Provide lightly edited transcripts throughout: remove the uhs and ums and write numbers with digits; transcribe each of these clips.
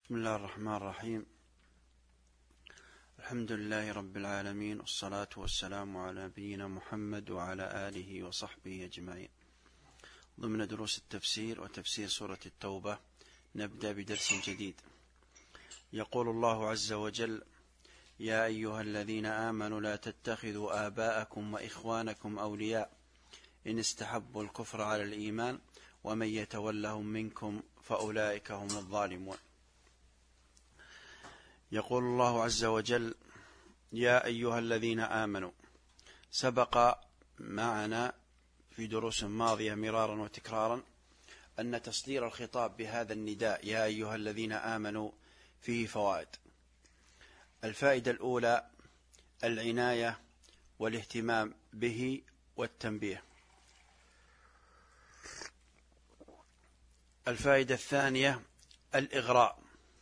بسم الله الرحمن الرحيم. الحمد لله رب العالمين، والصلاة والسلام على نبينا محمد وعلى آله وصحبه أجمعين. ضمن دروس التفسير وتفسير سورة التوبة نبدأ بدرس جديد. يقول الله عز وجل: يا أيها الذين آمنوا لا تتخذوا آباءكم وإخوانكم أولياء إن استحبوا الكفر على الإيمان ومن يتولهم منكم فأولئك هم الظالمون. يقول الله عز وجل: يا أيها الذين آمنوا. سبق معنا في دروس ماضية مرارا وتكرارا أن تصدير الخطاب بهذا النداء يا أيها الذين آمنوا فيه فوائد. الفائدة الأولى العناية والاهتمام به والتنبيه. الفائدة الثانية الإغراء،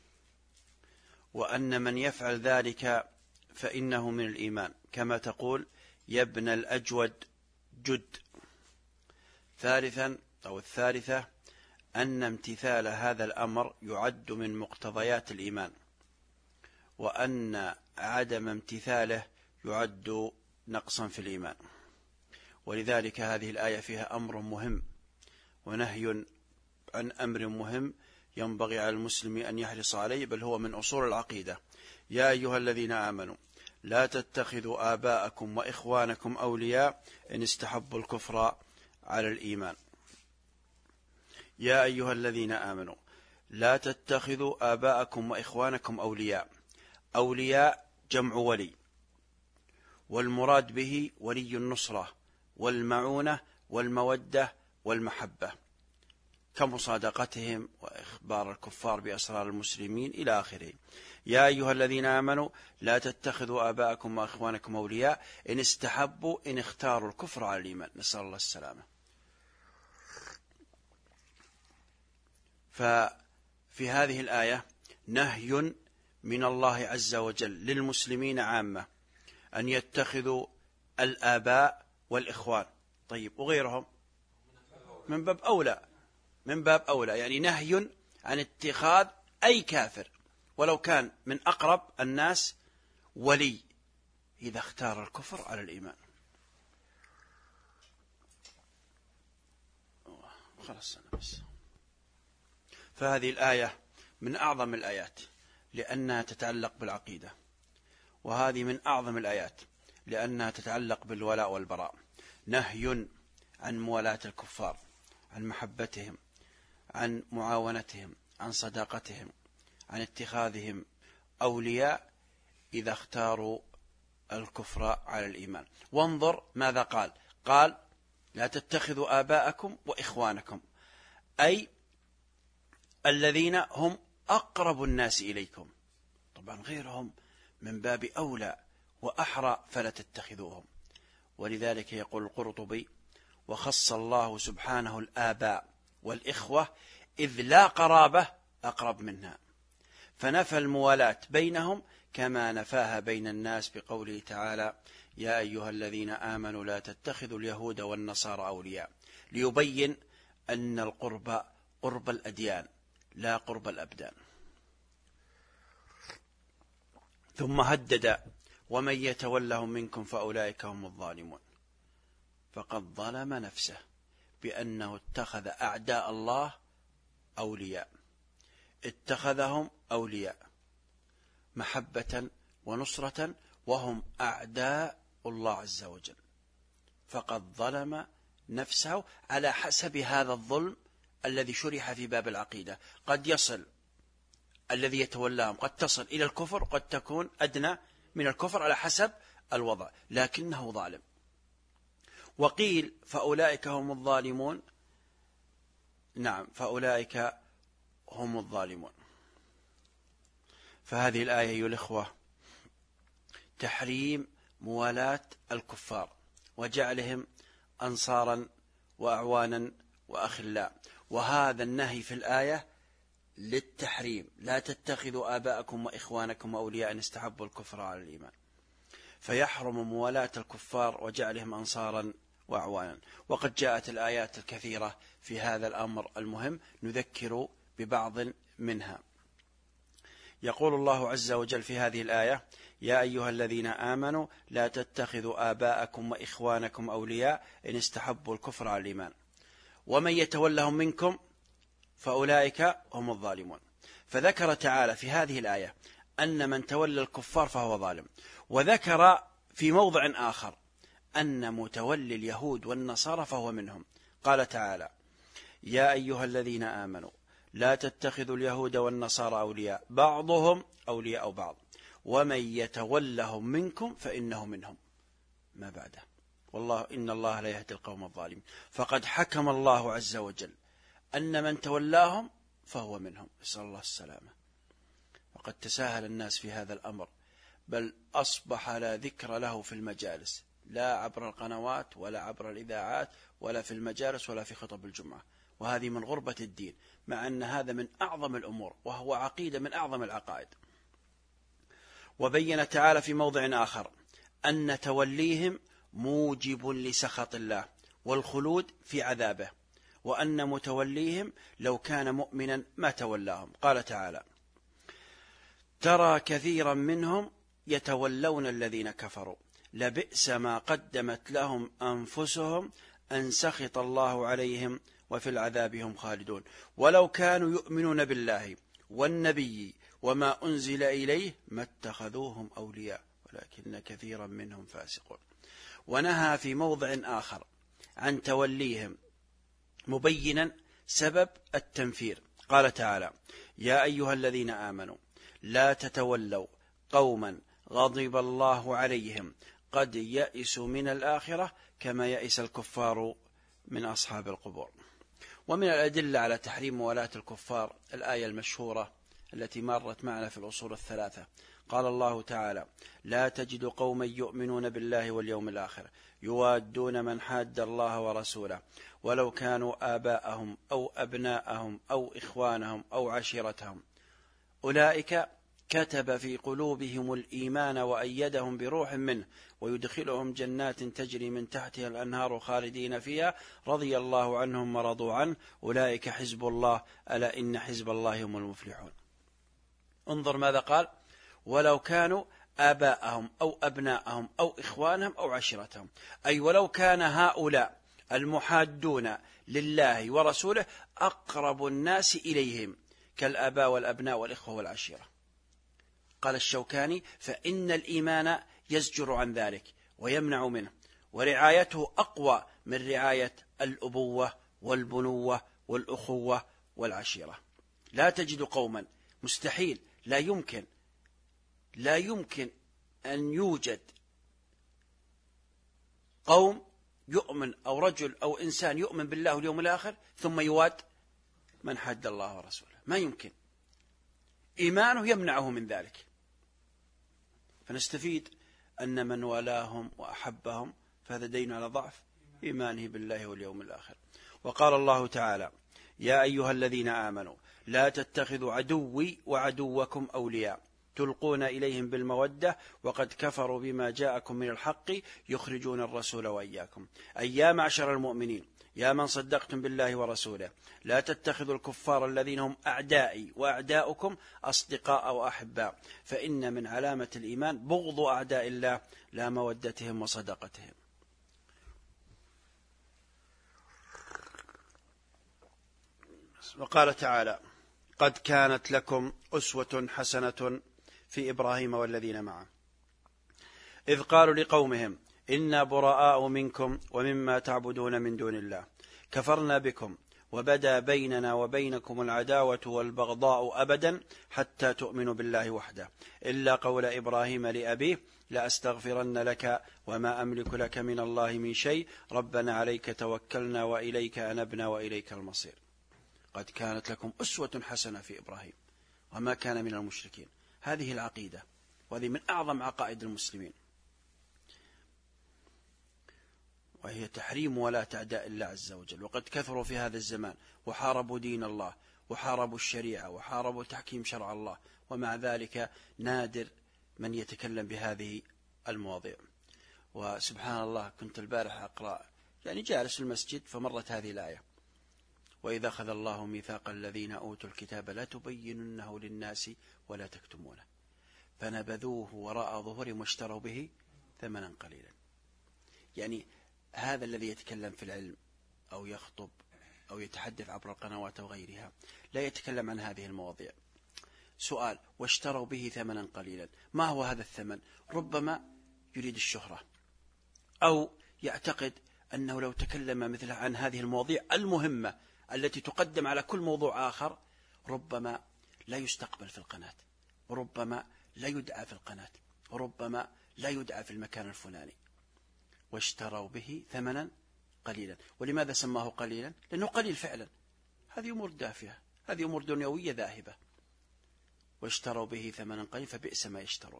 وأن من يفعل ذلك فإنه من الإيمان، كما تقول يا ابن الأجود جد. الثالثة أن امتثال هذا الأمر يعد من مقتضيات الإيمان، وأن عدم امتثاله يعد نقصا في الإيمان. ولذلك هذه الآية فيها أمر مهم ونهي عن أمر مهم ينبغي على المسلم أن يحرص عليه، بل هو من أصول العقيدة. يا أيها الذين آمنوا لا تتخذوا آباءكم وإخوانكم أولياء إن استحبوا الكفر على الإيمان. يا أيها الذين آمنوا لا تتخذوا آباءكم وإخوانكم أولياء. أولياء جمع ولي، والمراد به ولي النصرة والمعونة والمودة والمحبة، كمصادقتهم وإخبار الكفار بأسرار المسلمين إلى آخره. يا أيها الذين آمنوا لا تتخذوا آباءكم وإخوانكم أولياء إن استحبوا إن اختاروا الكفر على الإيمان، نسأل الله السلامة. ففي هذه الآية نهي من الله عز وجل للمسلمين عامة أن يتخذوا الآباء والإخوان، طيب وغيرهم من باب أولى، يعني نهي عن اتخاذ أي كافر ولو كان من أقرب الناس ولي إذا اختار الكفر على الإيمان. خلاص أنا بس. فهذه الآية من أعظم الآيات لأنها تتعلق بالعقيدة، وهذه من أعظم الآيات لأنها تتعلق بالولاء والبراء. نهي عن موالاة الكفار، عن محبتهم، عن معاونتهم، عن صداقتهم، عن اتخاذهم أولياء إذا اختاروا الكفر على الإيمان. وانظر ماذا قال لا تتخذوا آباءكم وإخوانكم، أي الذين هم أقرب الناس إليكم، طبعا غيرهم من باب أولى وأحرى فلا تتخذوهم. ولذلك يقول القرطبي: وخص الله سبحانه الآباء والإخوة إذ لا قرابة أقرب منها، فنفى الموالاة بينهم كما نفاها بين الناس بقوله تعالى: يا أيها الذين آمنوا لا تتخذوا اليهود والنصارى أولياء، ليبين أن القرب قرب الأديان لا قرب الأبدان. ثم هدد: ومن يتولهم منكم فأولئك هم الظالمون، فقد ظلم نفسه بأنه اتخذ أعداء الله أولياء، اتخذهم أولياء محبة ونصرة وهم أعداء الله عز وجل، فقد ظلم نفسه على حسب هذا الظلم الذي شرح في باب العقيدة. قد يصل الذي يتولاهم قد تصل إلى الكفر، قد تكون أدنى من الكفر على حسب الوضع، لكنه ظالم. وقيل فأولئك هم الظالمون، نعم فأولئك هم الظالمون. فهذه الآية أيها الإخوة تحريم موالاة الكفار وجعلهم أنصارا وأعوانا وأخلاء، وهذا النهي في الآية للتحريم: لا تتخذوا آباءكم وإخوانكم أولياء إن استحبوا الكفر على الإيمان. فيحرم موالاة الكفار وجعلهم أنصارا وأعوانا. وقد جاءت الآيات الكثيرة في هذا الأمر المهم، نذكر ببعض منها. يقول الله عز وجل في هذه الآية: يا أيها الذين آمنوا لا تتخذوا آباءكم وإخوانكم أولياء إن استحبوا الكفر على الإيمان ومن يتولهم منكم فأولئك هم الظالمون. فذكر تعالى في هذه الآية أن من تولى الكفار فهو ظالم، وذكر في موضع آخر أن متولي اليهود والنصارى فهو منهم. قال تعالى: يا أيها الذين آمنوا لا تتخذوا اليهود والنصارى أولياء بعضهم أولياء بعض ومن يتولهم منكم فإنه منهم. ما بعده: والله إن الله لا يهدي القوم الظالمين. فقد حكم الله عز وجل أن من تولاهم فهو منهم، نسأل الله السلامة. وقد تساهل الناس في هذا الأمر، بل أصبح لا ذكر له في المجالس، لا عبر القنوات ولا عبر الإذاعات ولا في المجالس ولا في خطب الجمعة. وهذه من غربة الدين، مع أن هذا من أعظم الأمور وهو عقيدة من أعظم العقائد. وبين تعالى في موضع آخر أن توليهم موجب لسخط الله والخلود في عذابه، وأن متوليهم لو كان مؤمنا ما تولاهم. قال تعالى: ترى كثيرا منهم يتولون الذين كفروا لبئس ما قدمت لهم أنفسهم أن سخط الله عليهم وفي العذاب هم خالدون ولو كانوا يؤمنون بالله والنبي وما أنزل إليه ما اتخذوهم أولياء ولكن كثيرا منهم فاسقون. ونهى في موضع آخر عن توليهم مبينا سبب التنفير. قال تعالى: يا أيها الذين آمنوا لا تتولوا قوما غضب الله عليهم قد يئسوا من الآخرة كما يئس الكفار من أصحاب القبور. ومن الأدلة على تحريم موالاة الكفار الآية المشهورة التي مرت معنا في الأصول الثلاثة. قال الله تعالى: لا تجد قوما يؤمنون بالله واليوم الآخر يوادون من حاد الله ورسوله ولو كانوا آباءهم أو أبناءهم أو إخوانهم أو عشيرتهم أولئك كتب في قلوبهم الإيمان وأيدهم بروح منه ويدخلهم جنات تجري من تحتها الأنهار خالدين فيها رضي الله عنهم ورضوا عنه أولئك حزب الله ألا إن حزب الله هم المفلحون. انظر ماذا قال: ولو كانوا آباءهم أو أبناءهم أو إخوانهم أو عشيرتهم، أي ولو كان هؤلاء المحادون لله ورسوله أقرب الناس إليهم كالآباء والأبناء والإخوة والعشيرة. قال الشوكاني: فإن الإيمان يزجر عن ذلك ويمنع منه، ورعايته أقوى من رعاية الأبوة والبنوة والأخوة والعشيرة. لا تجد قوما، مستحيل، لا يمكن أن يوجد قوم يؤمن أو رجل أو إنسان يؤمن بالله واليوم الآخر ثم يواد من حد الله ورسوله. ما يمكن، إيمانه يمنعه من ذلك. فنستفيد أن من والاهم وأحبهم فهذا دين على ضعف إيمانه بالله واليوم الآخر. وقال الله تعالى: يا أيها الذين آمنوا لا تتخذوا عدوي وعدوكم أولياء تلقون إليهم بالمودة وقد كفروا بما جاءكم من الحق يخرجون الرسول وإياكم. أي يا معشر المؤمنين، يا من صدقتم بالله ورسوله، لا تتخذوا الكفار الذين هم أعدائي وأعداؤكم أصدقاء وأحباء، فإن من علامة الإيمان بغض أعداء الله لا مودتهم وصدقتهم. وقال تعالى: قد كانت لكم أسوة حسنة في إبراهيم والذين معه إذ قالوا لقومهم إنا براء منكم ومما تعبدون من دون الله كفرنا بكم وبدا بيننا وبينكم العداوة والبغضاء أبدا حتى تؤمنوا بالله وحده إلا قول إبراهيم لأبيه لأستغفرن لك وما أملك لك من الله من شيء ربنا عليك توكلنا وإليك أنبنا وإليك المصير. قد كانت لكم أسوة حسنة في إبراهيم وما كان من المشركين. هذه العقيدة، وهذه من أعظم عقائد المسلمين، وهي تحريم ولاة أعداء الله عز وجل. وقد كثروا في هذا الزمان وحاربوا دين الله وحاربوا الشريعة وحاربوا تحكيم شرع الله، ومع ذلك نادر من يتكلم بهذه المواضيع. وسبحان الله، كنت البارح أقرأ، جالس في المسجد فمرت هذه الآية: وإذا أخذ الله ميثاق الذين أوتوا الكتاب لا تبيننه للناس ولا تكتمونه فنبذوه وراء ظهورهم واشتروا به ثمنا قليلا. يعني هذا الذي يتكلم في العلم أو يخطب أو يتحدث عبر القنوات أو غيرها لا يتكلم عن هذه المواضيع. سؤال: واشتروا به ثمنا قليلا، ما هو هذا الثمن؟ ربما يريد الشهرة، أو يعتقد أنه لو تكلم مثل عن هذه المواضيع المهمة التي تقدم على كل موضوع آخر ربما لا يستقبل في القناة، وربما لا يدعى في القناة، وربما لا يدعى في المكان الفلاني. واشتروا به ثمنا قليلا. ولماذا سماه قليلا؟ لأنه قليل فعلا. هذه أمور دافئة، هذه أمور دنيوية ذاهبة. واشتروا به ثمنا قليلا فبئس ما يشترون.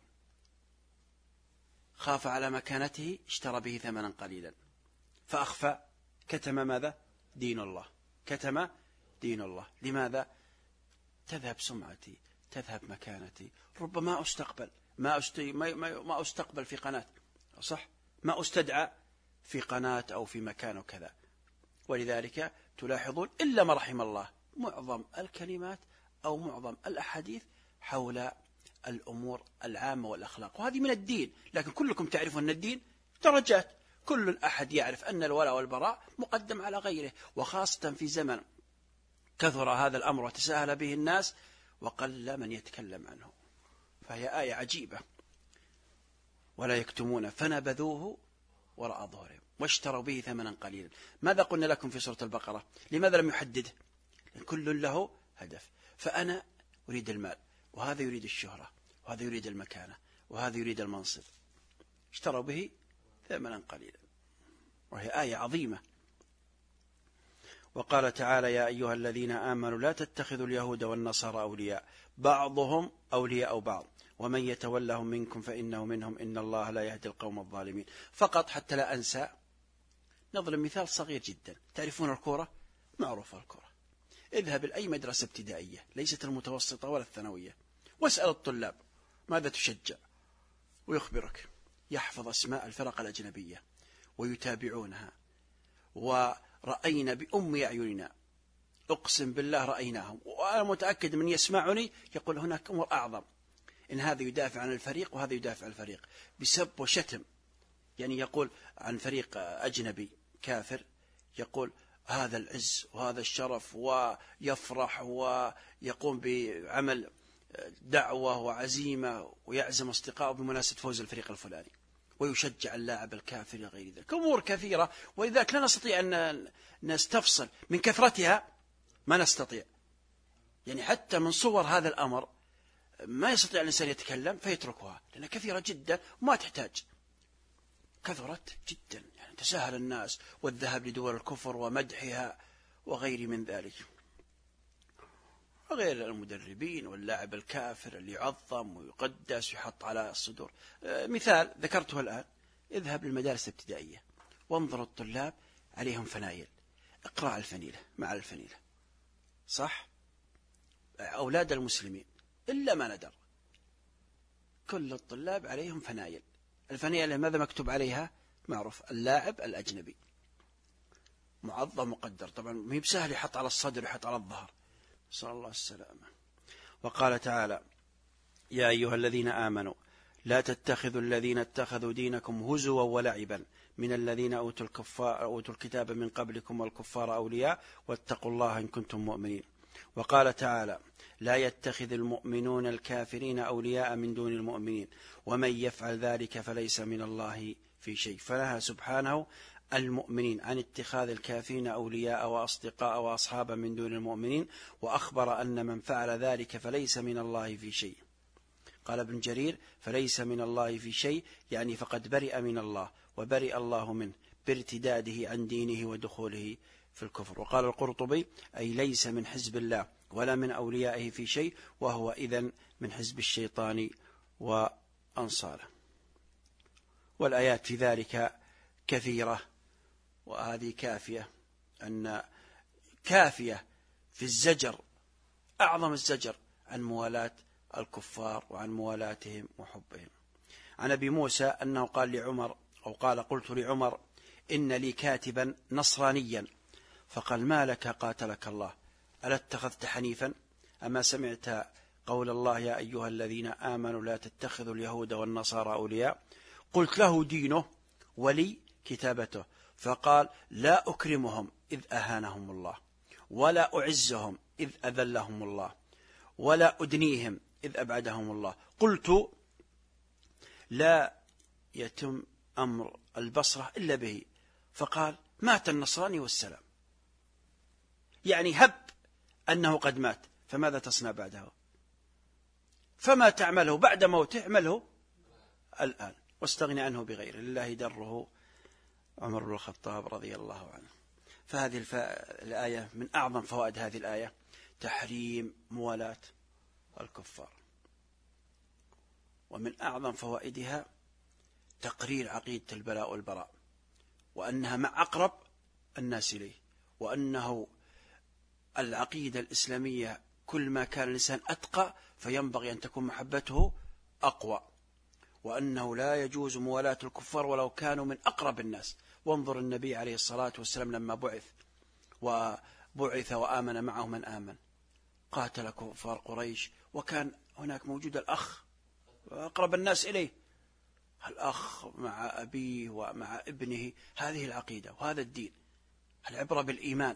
خاف على مكانته، اشترى به ثمنا قليلا فأخفى، كتم ماذا؟ دين الله، كتم دين الله. لماذا؟ تذهب سمعتي، تذهب مكانتي، ربما أستقبل ما أستقبل في قناة، صح؟ ما أستدعى في قناة أو في مكان وكذا. ولذلك تلاحظون إلا ما رحم الله معظم الكلمات أو معظم الأحاديث حول الأمور العامة والأخلاق، وهذه من الدين. لكن كلكم تعرفون أن الدين درجات، كل أحد يعرف أن الولاء والبراء مقدم على غيره، وخاصة في زمن كثر هذا الأمر وتساهل به الناس وقل من يتكلم عنه. فهي آية عجيبة. ولا يكتمون فنبذوه وراء ظهورهم واشتروا به ثمنا قليلا. ماذا قلنا لكم في سورة البقرة؟ لماذا لم يحدده؟ كل له هدف. فأنا أريد المال، وهذا يريد الشهرة، وهذا يريد المكانة، وهذا يريد المنصب. اشتروا به ثمنا قليلا، وهي آية عظيمة. وقال تعالى: يا أيها الذين آمنوا لا تتخذوا اليهود والنصارى أولياء بعضهم أولياء بعض ومن يتولهم منكم فإنه منهم إن الله لا يهدي القوم الظالمين. فقط حتى لا أنسى نضرب مثال صغير جدا. تعرفون الكرة؟ معروفة الكرة. اذهب لأي مدرسة ابتدائية، ليست المتوسطة ولا الثانوية، واسأل الطلاب ماذا تشجع، ويخبرك يحفظ أسماء الفرق الأجنبية ويتابعونها. ورأينا بأم أعيننا، أقسم بالله رأيناهم، وأنا متأكد من يسمعني يقول هناك أمور أعظم، إن هذا يدافع عن الفريق وهذا يدافع عن الفريق بسب وشتم. يعني يقول عن فريق أجنبي كافر، يقول هذا العز وهذا الشرف، ويفرح ويقوم بعمل دعوة وعزيمة ويعزم أصدقائه بمناسبة فوز الفريق الفلاني، ويشجع اللاعب الكافر غير ذلك. أمور كثيرة، ولذلك لا نستطيع أن نستفصل من كثرتها، ما نستطيع. يعني حتى من صور هذا الأمر ما يستطيع الإنسان يتكلم فيتركها، لأنها كثيرة جدا وما تحتاج. كثرت جدا، يعني تساهل الناس والذهاب لدول الكفر ومدحها وغير من ذلك، وغير المدربين واللاعب الكافر اللي يعظم ويقدس ويحط على الصدور. مثال ذكرته الآن، اذهب للمدارس الابتدائية وانظر الطلاب عليهم فنايل، اقرأ الفنيلة مع الفنيلة، صح؟ أولاد المسلمين إلا ما ندر كل الطلاب عليهم فنايل. الفنيلة ماذا مكتوب عليها؟ معروف، اللاعب الأجنبي، معظم مقدر. طبعا ما هي بسهل يحط على الصدر ويحط على الظهر، صلى الله السلامة. وقال تعالى: يا أيها الذين آمنوا لا تتخذوا الذين اتخذوا دينكم هزوا ولعبا من الذين أوتوا الكتاب من قبلكم والكفار أولياء واتقوا الله إن كنتم مؤمنين. وقال تعالى: لا يتخذ المؤمنون الكافرين أولياء من دون المؤمنين ومن يفعل ذلك فليس من الله في شيء. فنهى سبحانه المؤمنين عن اتخاذ الكافرين أولياء وأصدقاء وأصحابا من دون المؤمنين، وأخبر أن من فعل ذلك فليس من الله في شيء. قال ابن جرير: فليس من الله في شيء، يعني فقد برئ من الله وبرئ الله منه بارتداده عن دينه ودخوله في الكفر. وقال القرطبي: أي ليس من حزب الله ولا من أوليائه في شيء، وهو إذن من حزب الشيطان وأنصاره. والآيات في ذلك كثيرة، وهذه كافية كافية في الزجر، أعظم الزجر عن موالاة الكفار وعن موالاتهم وحبهم. عن أبي موسى أنه قال لعمر، أو قال: قلت لعمر إن لي كاتبا نصرانيا فقال: ما لك قاتلك الله، ألا اتخذت حنيفا؟ أما سمعت قول الله: يا أيها الذين آمنوا لا تتخذوا اليهود والنصارى أولياء؟ قلت: له دينه ولي كتابته. فقال: لا أكرمهم إذ أهانهم الله، ولا أعزهم إذ أذلهم الله، ولا أدنيهم إذ أبعدهم الله. قلت: لا يتم أمر البصرة إلا به. فقال: مات النصراني والسلام. يعني هب أنه قد مات، فماذا تصنع بعده؟ فما تعمله بعد موته اعمله الآن واستغني عنه بغيره. لله دره عمر بن الخطاب رضي الله عنه. فهذه الآية من أعظم فوائد هذه الآية تحريم موالاة الكفار، ومن أعظم فوائدها تقرير عقيدة البلاء والبراء، وأنها مع أقرب الناس إليه، وأنه العقيدة الإسلامية كل ما كان الإنسان أتقى فينبغي أن تكون محبته أقوى، وأنه لا يجوز موالاة الكفار ولو كانوا من أقرب الناس. وانظر النبي عليه الصلاة والسلام لما بعث وآمن معه من آمن، قاتل كفار قريش، وكان هناك موجود الأخ أقرب الناس إليه، الأخ مع أبيه ومع ابنه. هذه العقيدة وهذا الدين، العبرة بالإيمان.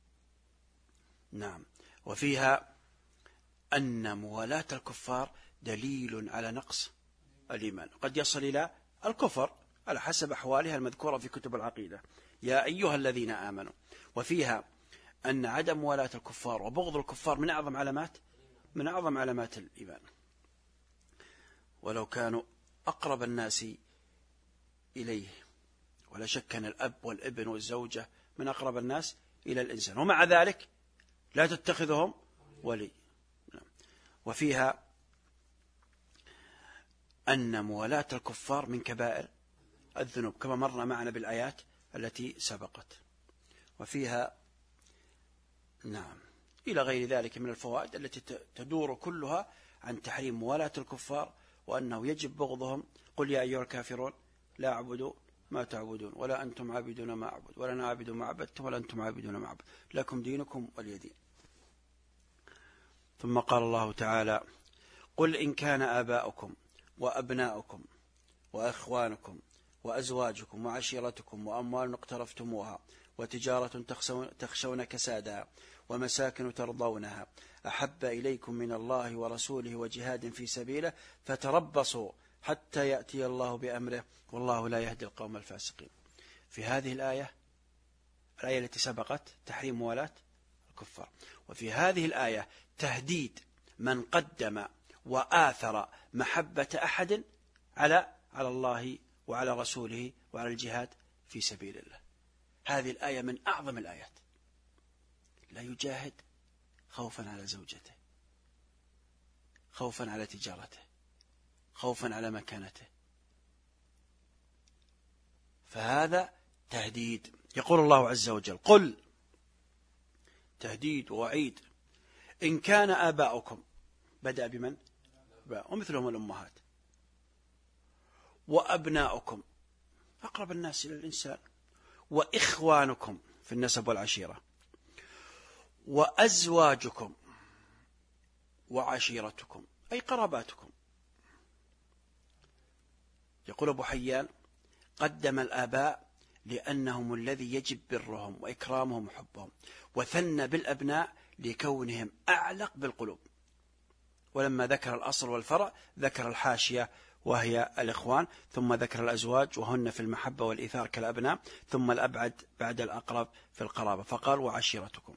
نعم. وفيها أن موالاة الكفار دليل على نقص الإيمان، قد يصل إلى الكفر على حسب أحوالها المذكورة في كتب العقيدة: يا أيها الذين آمنوا. وفيها أن عدم موالاة الكفار وبغض الكفار من أعظم علامات الإيمان، ولو كانوا أقرب الناس إليه. ولا شك أن الأب والابن والزوجة من أقرب الناس إلى الإنسان، ومع ذلك لا تتخذهم ولي. وفيها أن موالاة الكفار من كبائر الذنوب كما مر معنا بالآيات التي سبقت. وفيها نعم إلى غير ذلك من الفوائد التي تدور كلها عن تحريم موالاة الكفار، وأنه يجب بغضهم. قل يا أيها الكافرون لا أعبد ما تعبدون ولا أنتم عابدون ما أعبد ولا أنا عابد ما عبدتم ولا أنتم عابدون ما أعبد لكم دينكم ولي دين. ثم قال الله تعالى: قل إن كان آباؤكم وأبناؤكم وإخوانكم وأزواجكم وعشيرتكم وأموال اقترفتموها وتجارة تخشون كسادها ومساكن ترضونها أحب إليكم من الله ورسوله وجهاد في سبيله فتربصوا حتى يأتي الله بأمره والله لا يهدي القوم الفاسقين. في هذه الآية التي سبقت تحريم موالاة الكفار، وفي هذه الآية تهديد من قدم وآثر محبة أحد على الله وعلى رسوله وعلى الجهاد في سبيل الله. هذه الآية من أعظم الآيات. لا يجاهد خوفا على زوجته، خوفا على تجارته، خوفا على مكانته، فهذا تهديد. يقول الله عز وجل: قل، تهديد ووعيد، إن كان آباؤكم، بدأ بمن؟ ومثلهم الأمهات، وأبناؤكم أقرب الناس إلى الإنسان، وإخوانكم في النسب والعشيرة، وأزواجكم وعشيرتكم أي قراباتكم. يقول أبو حيان: قدم الآباء لأنهم الذي يجب برهم وإكرامهم وحبهم، وثنى بالأبناء لكونهم أعلق بالقلوب. ولما ذكر الأصل والفرع ذكر الحاشية وهي الإخوان، ثم ذكر الأزواج وهن في المحبة والإيثار كالأبناء، ثم الأبعد بعد الأقرب في القرابة، فقال: وعشيرتكم.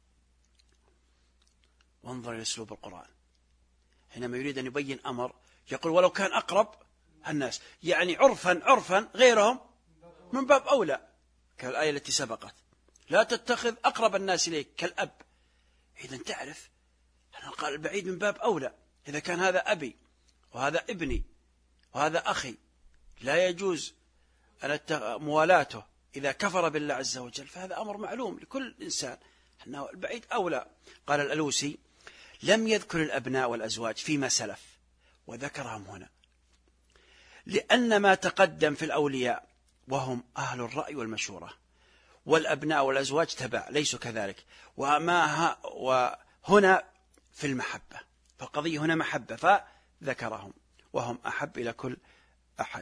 وانظر إلى أسلوب القرآن حينما يريد أن يبين أمر يقول: ولو كان أقرب الناس، يعني عرفا غيرهم من باب أولى، كالآية التي سبقت: لا تتخذ أقرب الناس إليك كالأب. إذا تعرف أن قال البعيد من باب أولى. إذا كان هذا أبي وهذا ابني وهذا أخي لا يجوز أن موالاته إذا كفر بالله عز وجل، فهذا أمر معلوم لكل إنسان أنه البعيد أولى. قال الألوسي: لم يذكر الأبناء والأزواج فيما سلف وذكرهم هنا لأن ما تقدم في الأولياء وهم أهل الرأي والمشورة والأبناء والأزواج تبع ليسوا كذلك. وهنا في المحبة، فالقضية هنا محبة فذكرهم وهم أحب إلى كل أحد.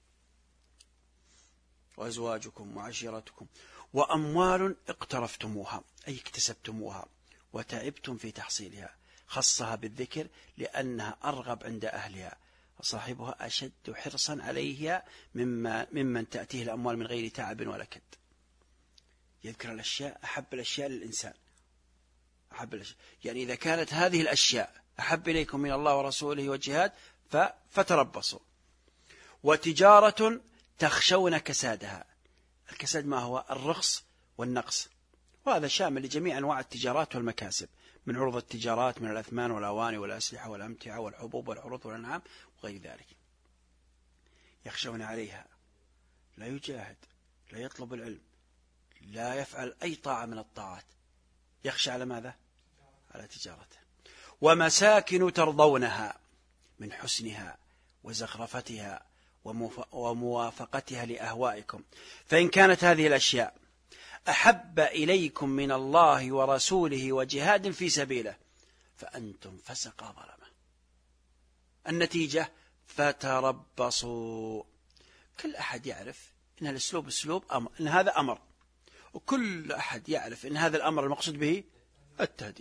وأزواجكم وعشيرتكم وأموال اقترفتموها أي اكتسبتموها وتعبتم في تحصيلها، خصها بالذكر لأنها أرغب عند أهلها وصاحبها أشد حرصا عليها ممن تأتيه الأموال من غير تعب ولا كد. يذكر الأشياء أحب الأشياء للإنسان، أحب الأشياء، يعني إذا كانت هذه الأشياء أحب إليكم من الله ورسوله والجهاد فتربصوا. وتجارة تخشون كسادها، الكساد ما هو؟ الرخص والنقص، وهذا شامل لجميع أنواع التجارات والمكاسب، من عروض التجارات من الأثمان والأواني والأسلحة والأمتعة والحبوب والعروض والأنعام وغير ذلك. يخشون عليها، لا يجاهد، لا يطلب العلم، لا يفعل أي طاعة من الطاعات، يخشى على ماذا؟ على تجارته. ومساكن ترضونها من حسنها وزخرفتها وموافقتها لأهوائكم، فإن كانت هذه الأشياء أحب إليكم من الله ورسوله وجهاد في سبيله فأنتم فسق ظلمة. النتيجة فتربصوا. كل أحد يعرف إن الأسلوب أسلوب أمر، إن هذا أمر، وكل أحد يعرف إن هذا الأمر المقصود به التهديد،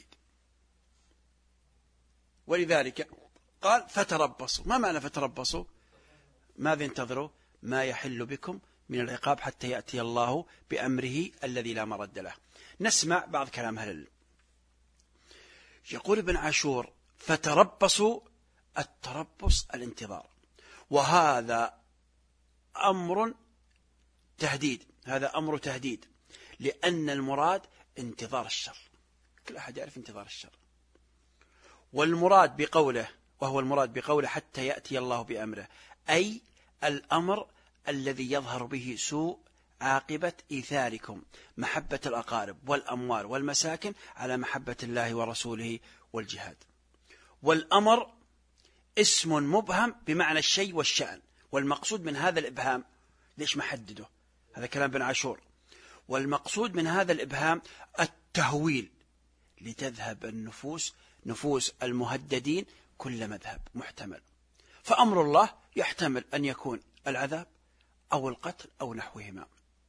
ولذلك قال فتربصوا. ما معنى فتربصوا؟ ماذا انتظروا؟ ما يحل بكم من العقاب حتى يأتي الله بأمره الذي لا مرد له. نسمع بعض كلام أهل العلم. يقول ابن عاشور فتربصوا، التربص الانتظار، وهذا أمر تهديد، هذا أمر تهديد، لأن المراد انتظار الشر، كل أحد يعرف انتظار الشر. والمراد بقوله، وهو المراد بقوله حتى يأتي الله بأمره، أي الأمر الذي يظهر به سوء عاقبة إيثاركم محبة الأقارب والأموال والمساكن على محبة الله ورسوله والجهاد. والأمر اسم مبهم بمعنى الشيء والشأن، والمقصود من هذا الإبهام، ليش محدده؟ هذا كلام ابن عاشور. والمقصود من هذا الإبهام التهويل، لتذهب النفوس، نفوس المهددين، كل مذهب محتمل. فأمر الله يحتمل أن يكون العذاب أو القتل أو نحوهما.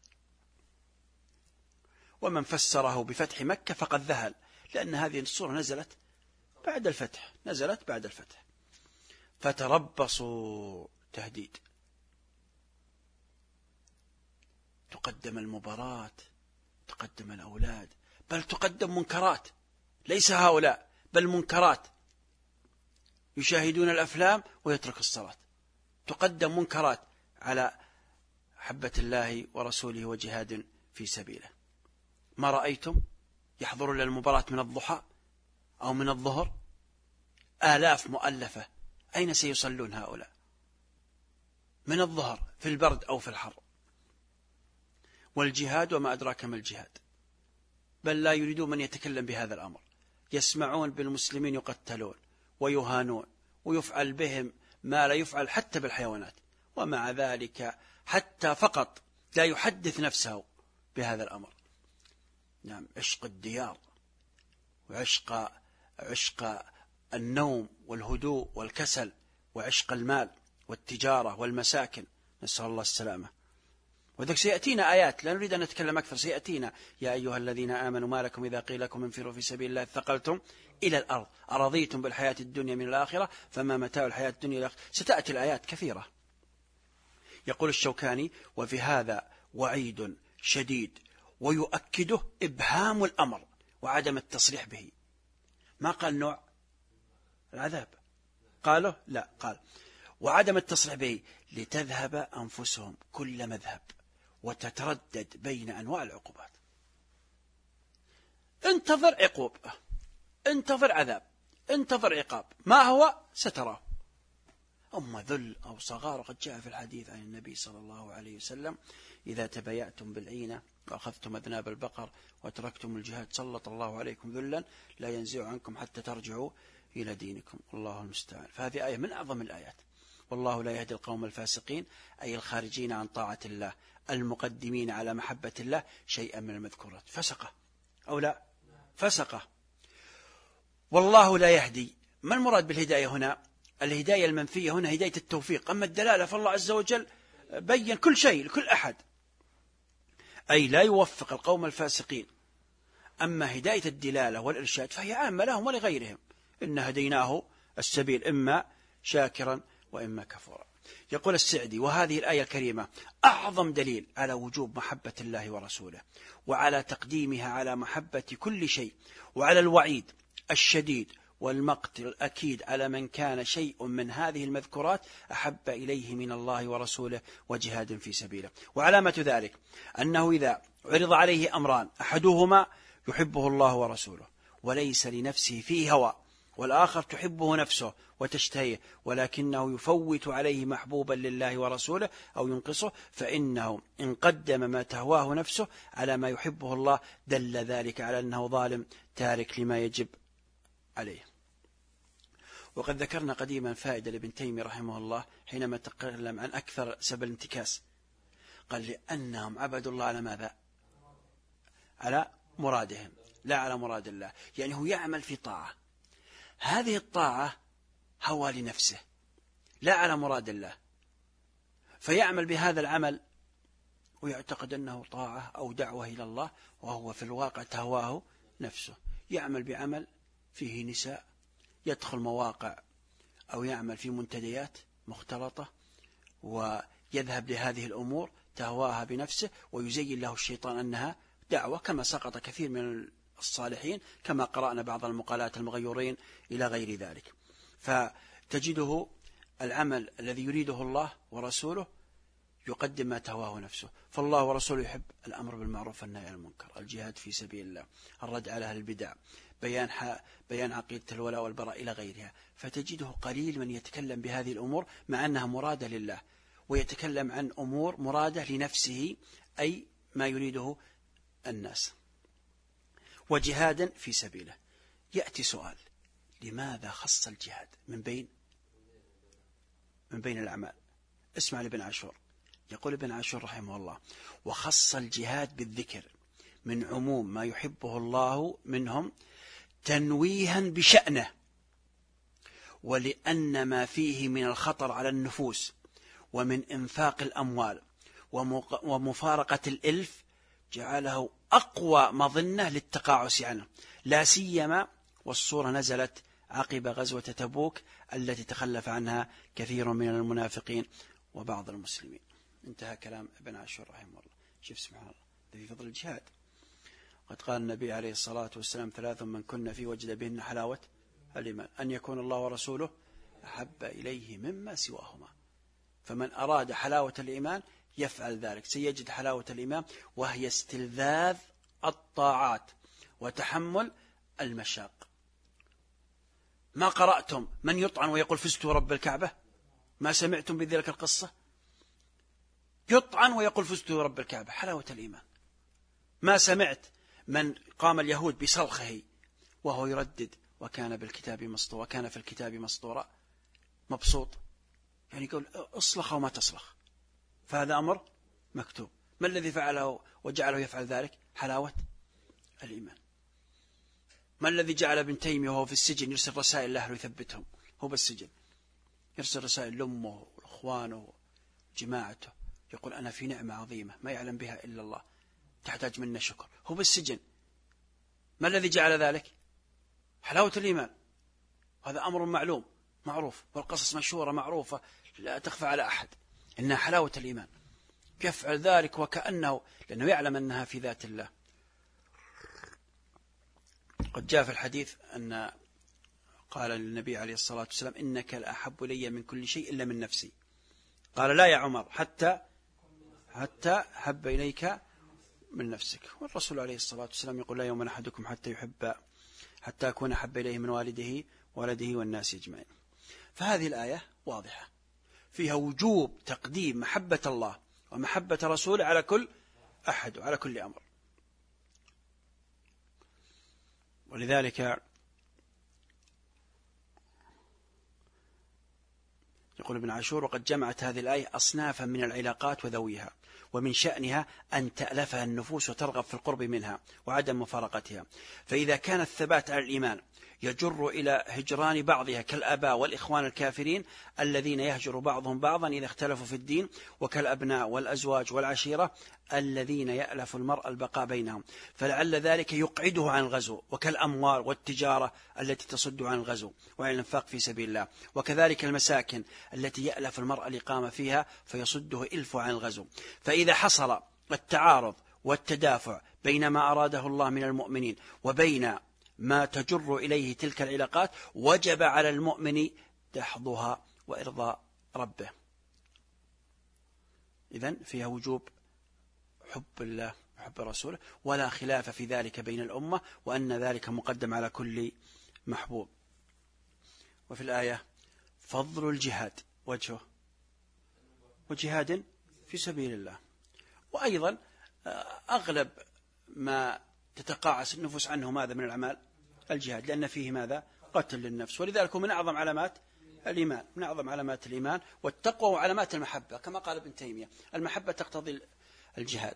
ومن فسره بفتح مكة فقد ذهل، لأن هذه السورة نزلت بعد الفتح، نزلت بعد الفتح. فتربصوا تهديد، تقدم المباراة، تقدم الأولاد، بل تقدم منكرات، ليس هؤلاء بل منكرات، يشاهدون الأفلام ويترك الصلاة، تقدم منكرات على حبة الله ورسوله وجهاد في سبيله. ما رأيتم يحضرون للمباراة من الضحى أو من الظهر؟ آلاف مؤلفة، أين سيصلون هؤلاء؟ من الظهر في البرد أو في الحر. والجهاد وما أدراك ما الجهاد، بل لا يريدون من يتكلم بهذا الأمر، يسمعون بالمسلمين يقتلون ويهانون ويفعل بهم ما لا يفعل حتى بالحيوانات، ومع ذلك حتى فقط لا يحدث نفسه بهذا الأمر. نعم، عشق الديار وعشق النوم والهدوء والكسل، وعشق المال والتجارة والمساكن، نسأل الله السلامة. وذلك سيأتينا آيات، لا نريد أن نتكلم أكثر، سيأتينا يا أيها الذين آمنوا ما لكم إذا قيل لكم انفروا في سبيل الله ثقلتم إلى الأرض أرضيتم بالحياة الدنيا من الآخرة فما متاع الحياة الدنيا الآخرة. ستأتي الآيات كثيرة. يقول الشوكاني وفي هذا وعيد شديد ويؤكده إبهام الأمر وعدم التصريح به. ما قال نوع العذاب، قاله لا، قال وعدم التصريح به لتذهب أنفسهم كل مذهب وتتردد بين أنواع العقوبات. انتظر عقوب، انتظر عذاب، انتظر عقاب، ما هو ستراه، أما ذل أو صغار. قد جاء في الحديث عن النبي صلى الله عليه وسلم إذا تبايعتم بالعينة وأخذتم أذناب البقر وتركتم الجهاد سلط الله عليكم ذلا لا ينزع عنكم حتى ترجعوا إلى دينكم، الله المستعان. فهذه آية من أعظم الآيات. والله لا يهدي القوم الفاسقين، أي الخارجين عن طاعة الله المقدمين على محبة الله شيئا من المذكورات. فسقة أو لا؟ فسقة. والله لا يهدي، ما المراد بالهداية هنا؟ الهداية المنفية هنا هداية التوفيق، أما الدلالة فالله عز وجل بين كل شيء لكل أحد، أي لا يوفق القوم الفاسقين. أما هداية الدلالة والإرشاد فهي عامة لهم ولغيرهم، إن هديناه السبيل إما شاكرا وإما كفورا. يقول السعدي: وهذه الآية الكريمة أعظم دليل على وجوب محبة الله ورسوله، وعلى تقديمها على محبة كل شيء، وعلى الوعيد الشديد والمقت الأكيد على من كان شيء من هذه المذكورات أحب إليه من الله ورسوله وجهاد في سبيله. وعلامة ذلك أنه إذا عرض عليه أمران أحدهما يحبه الله ورسوله وليس لنفسه فيه هوى، والآخر تحبه نفسه وتشتهيه ولكنه يفوت عليه محبوبا لله ورسوله أو ينقصه، فإنه إن قدم ما تهواه نفسه على ما يحبه الله دل ذلك على أنه ظالم تارك لما يجب عليه. وقد ذكرنا قديما فائدة لابن تيمية رحمه الله حينما تكلم عن أكثر سبب الانتكاس، قال: لأنهم عبدوا الله على ماذا؟ على مرادهم لا على مراد الله. يعني هو يعمل في طاعة، هذه الطاعة هوى لنفسه لا على مراد الله، فيعمل بهذا العمل ويعتقد أنه طاعة أو دعوة إلى الله، وهو في الواقع تهواه نفسه. يعمل بعمل فيه نساء، يدخل مواقع أو يعمل في منتديات مختلطة ويذهب لهذه الأمور تهواها بنفسه، ويزين له الشيطان أنها دعوة، كما سقط كثير من الصالحين كما قرأنا بعض المقالات المغيورين إلى غير ذلك. فتجده العمل الذي يريده الله ورسوله يقدم ما تهواه نفسه، فالله ورسوله يحب الأمر بالمعروف والنهي عن المنكر، الجهاد في سبيل الله، الرد على أهل البدع، بيان عقيدة الولاء والبراء إلى غيرها. فتجده قليل من يتكلم بهذه الأمور مع أنها مرادة لله، ويتكلم عن أمور مرادة لنفسه أي ما يريده الناس، وجهادا في سبيله. يأتي سؤال: لماذا خص الجهاد من بين الأعمال؟ اسمع لابن عاشور، يقول ابن عاشور رحمه الله: وخص الجهاد بالذكر من عموم ما يحبه الله منهم تنويها بشأنه، ولأن ما فيه من الخطر على النفوس ومن إنفاق الأموال ومفارقة الإلف جعله أقوى مظنة للتقاعس عنه، لا سيما والصورة نزلت عقب غزوة تبوك التي تخلف عنها كثير من المنافقين وبعض المسلمين. انتهى كلام ابن عاشور رحمه الله. شوف سبحان الله، في فضل الجهاد. قد قال النبي عليه الصلاة والسلام: 3 من كن فيه وجد بهن حلاوة الإيمان، أن يكون الله ورسوله أحب إليه مما سواهما. فمن أراد حلاوة الإيمان يفعل ذلك، سيجد حلاوة الإيمان، وهي استلذاذ الطاعات وتحمل المشاق. ما قرأتم من يطعن ويقول فزت رب الكعبة؟ ما سمعتم بذلك القصة؟ يطعن ويقول فزت رب الكعبة، حلاوة الإيمان. ما سمعت من قام اليهود بصرخه وهو يردد وكان في الكتاب مسطورا، مبسوط، يعني يقول اصلخ وما تصلخ، فهذا أمر مكتوب. ما الذي فعله وجعله يفعل ذلك؟ حلاوة الإيمان. ما الذي جعل ابن تيمية وهو في السجن يرسل رسائل لأهله يثبتهم؟ هو بالسجن يرسل رسائل لأمه وإخوانه وجماعته، يقول أنا في نعمة عظيمة ما يعلم بها إلا الله، تحتاج منا شكر. هو بالسجن. ما الذي جعل ذلك؟ حلاوة الإيمان. هذا أمر معلوم معروف، والقصص مشهورة معروفة لا تخفى على أحد، إنها حلاوة الإيمان. يفعل ذلك وكأنه لأنه يعلم أنها في ذات الله. قد جاء في الحديث أن قال للنبي عليه الصلاة والسلام: إنك لأحب لي من كل شيء إلا من نفسي. قال: لا يا عمر، حتى حب إليك من نفسك. والرسول عليه الصلاة والسلام يقول: لا يؤمن أحدكم حتى أكون أحب إليه من ولده والناس أجمعين. فهذه الآية واضحة فيها وجوب تقديم محبة الله ومحبة رسوله على كل أحد وعلى كل أمر. ولذلك يقول ابن عاشور: وقد جمعت هذه الآية أصنافا من العلاقات وذويها، ومن شأنها أن تألفها النفوس وترغب في القرب منها وعدم مفارقتها. فإذا كان الثبات على الإيمان يجر إلى هجران بعضها كالآباء والإخوان الكافرين الذين يهجر بعضهم بعضا إذا اختلفوا في الدين، وكالأبناء والأزواج والعشيرة الذين يألف المرء البقاء بينهم، فلعل ذلك يقعده عن الغزو، وكالأموال والتجارة التي تصد عن الغزو وعن الإنفاق في سبيل الله، وكذلك المساكن التي يألف المرء الإقامة فيها فيصده إلف عن الغزو. فإذا حصل التعارض والتدافع بين ما أراده الله من المؤمنين وبين ما تجر إليه تلك العلاقات، وجب على المؤمن دحضها وإرضاء ربه. إذن فيها وجوب حب الله وحب رسوله، ولا خلاف في ذلك بين الأمة، وأن ذلك مقدم على كل محبوب. وفي الآية فضل الجهاد وجهه وجهاد في سبيل الله. وأيضا أغلب ما تتقاعس النفوس عنه ماذا من الأعمال؟ الجهاد، لأن فيه ماذا؟ قتل للنفس، ولذلك من أعظم علامات الإيمان، من أعظم علامات الإيمان والتقوى وعلامات المحبة، كما قال ابن تيمية: المحبة تقتضي الجهاد.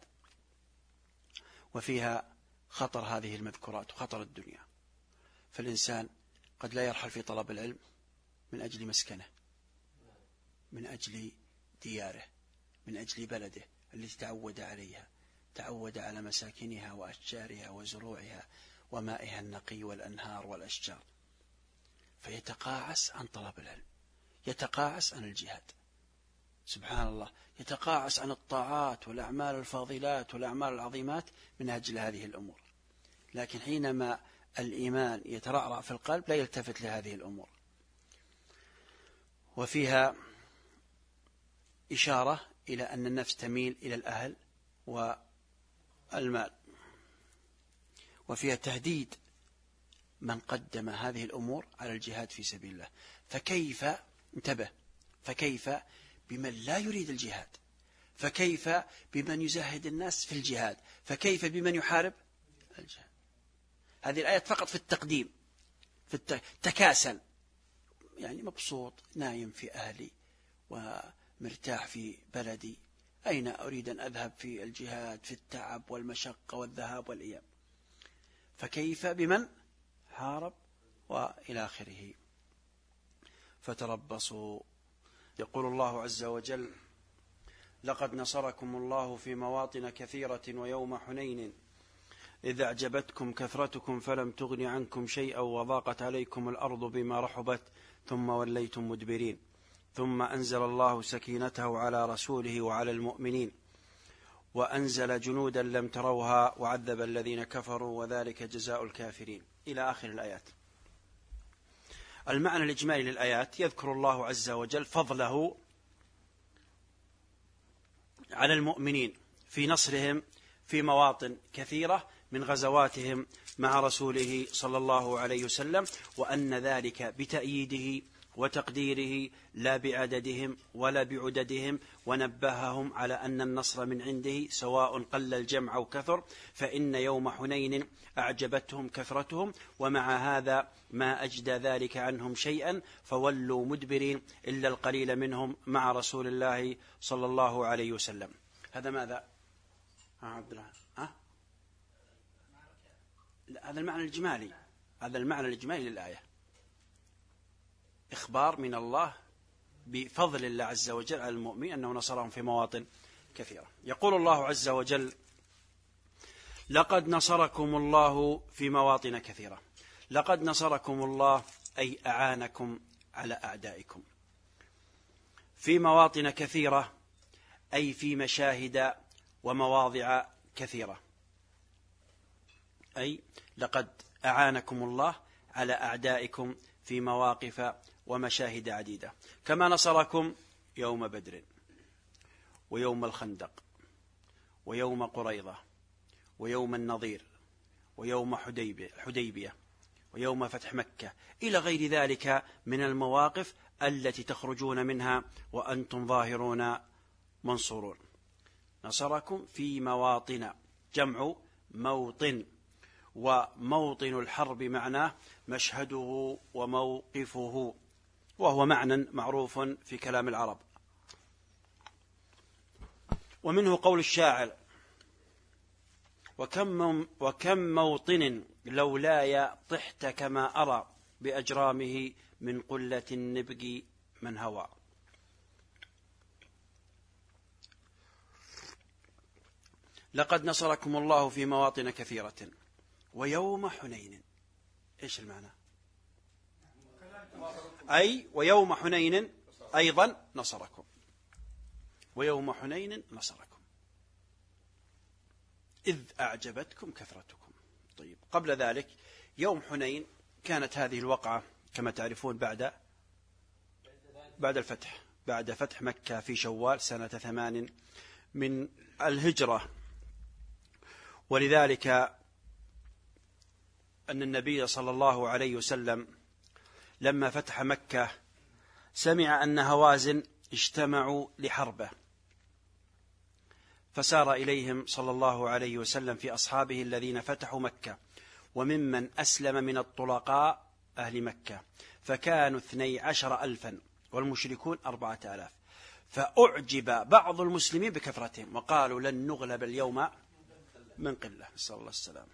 وفيها خطر هذه المذكورات وخطر الدنيا، فالإنسان قد لا يرحل في طلب العلم من أجل مسكنه، من أجل دياره، من أجل بلده التي تعود عليها، تعود على مساكنها وأشجارها وزروعها ومائها النقي والأنهار والأشجار، فيتقاعس عن طلب العلم، يتقاعس عن الجهاد، سبحان الله، يتقاعس عن الطاعات والأعمال الفاضلات والأعمال العظيمات من أجل هذه الأمور. لكن حينما الإيمان يترعرع في القلب لا يلتفت لهذه الأمور. وفيها إشارة إلى أن النفس تميل إلى الأهل والمال. وفيها تهديد من قدم هذه الأمور على الجهاد في سبيل الله. فكيف، انتبه، فكيف بمن لا يريد الجهاد؟ فكيف بمن يزهد الناس في الجهاد؟ فكيف بمن يحارب الجهاد؟ هذه الآيات فقط في التقديم، في التكاسل، يعني مبسوط نايم في أهلي ومرتاح في بلدي، أين أريد أن أذهب في الجهاد في التعب والمشقة والذهاب والإياب؟ فكيف بمن حارب وإلى آخره. فتربصوا. يقول الله عز وجل: لقد نصركم الله في مواطن كثيرة ويوم حنين إذ أعجبتكم كثرتكم فلم تغن عنكم شيئا وضاقت عليكم الأرض بما رحبت ثم وليتم مدبرين ثم أنزل الله سكينته على رسوله وعلى المؤمنين وأنزل جنودا لم تروها وعذب الذين كفروا وذلك جزاء الكافرين، إلى آخر الآيات. المعنى الإجمالي للآيات: يذكر الله عز وجل فضله على المؤمنين في نصرهم في مواطن كثيرة من غزواتهم مع رسوله صلى الله عليه وسلم، وأن ذلك بتأييده وتقديره لا بعددهم ولا بعددهم، ونبههم على أن النصر من عنده سواء قل الجمع أو كثر، فإن يوم حنين أعجبتهم كثرتهم ومع هذا ما أجدى ذلك عنهم شيئا فولوا مدبرين إلا القليل منهم مع رسول الله صلى الله عليه وسلم. هذا ماذا؟ عبد الله، هذا المعنى الإجمالي، هذا المعنى الإجمالي للآية، إخبار من الله بفضل الله عز وجل على المؤمن أنه نصرهم في مواطن كثيرة. يقول الله عز وجل: لقد نصركم الله في مواطن كثيرة. لقد نصركم الله أي أعانكم على أعدائكم في مواطن كثيرة، أي في مشاهد ومواضع كثيرة، أي لقد أعانكم الله على أعدائكم في مواقف ومشاهد عديدة، كما نصركم يوم بدر ويوم الخندق ويوم قريظة ويوم النضير ويوم حديبية ويوم فتح مكة إلى غير ذلك من المواقف التي تخرجون منها وأنتم ظاهرون منصورون. نصركم في مواطن، جمع موطن، وموطن الحرب معناه مشهده وموقفه، وهو معنى معروف في كلام العرب. ومنه قول الشاعر: وكم موطن لولاي طحت كما أرى بأجرامه من قلة النبق من هوى. لقد نصركم الله في مواطن كثيرة ويوم حنين. إيش المعنى؟ أي ويوم حنين أيضا نصركم، ويوم حنين نصركم إذ أعجبتكم كثرتكم. طيب، قبل ذلك يوم حنين كانت هذه الوقعة كما تعرفون بعد الفتح، بعد فتح مكة في شوال سنة 8 من الهجرة. ولذلك أن النبي صلى الله عليه وسلم لما فتح مكة سمع أن هوازن اجتمعوا لحربه، فسار إليهم صلى الله عليه وسلم في أصحابه الذين فتحوا مكة، وممن أسلم من الطلقاء أهل مكة، فكانوا 12,000 والمشركون 4,000. فأعجب بعض المسلمين بكثرتهم وقالوا لن نغلب اليوم من قلة، نسأل الله السلام.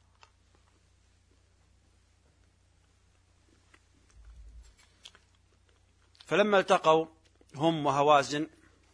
فلما التقوا هم وهوازن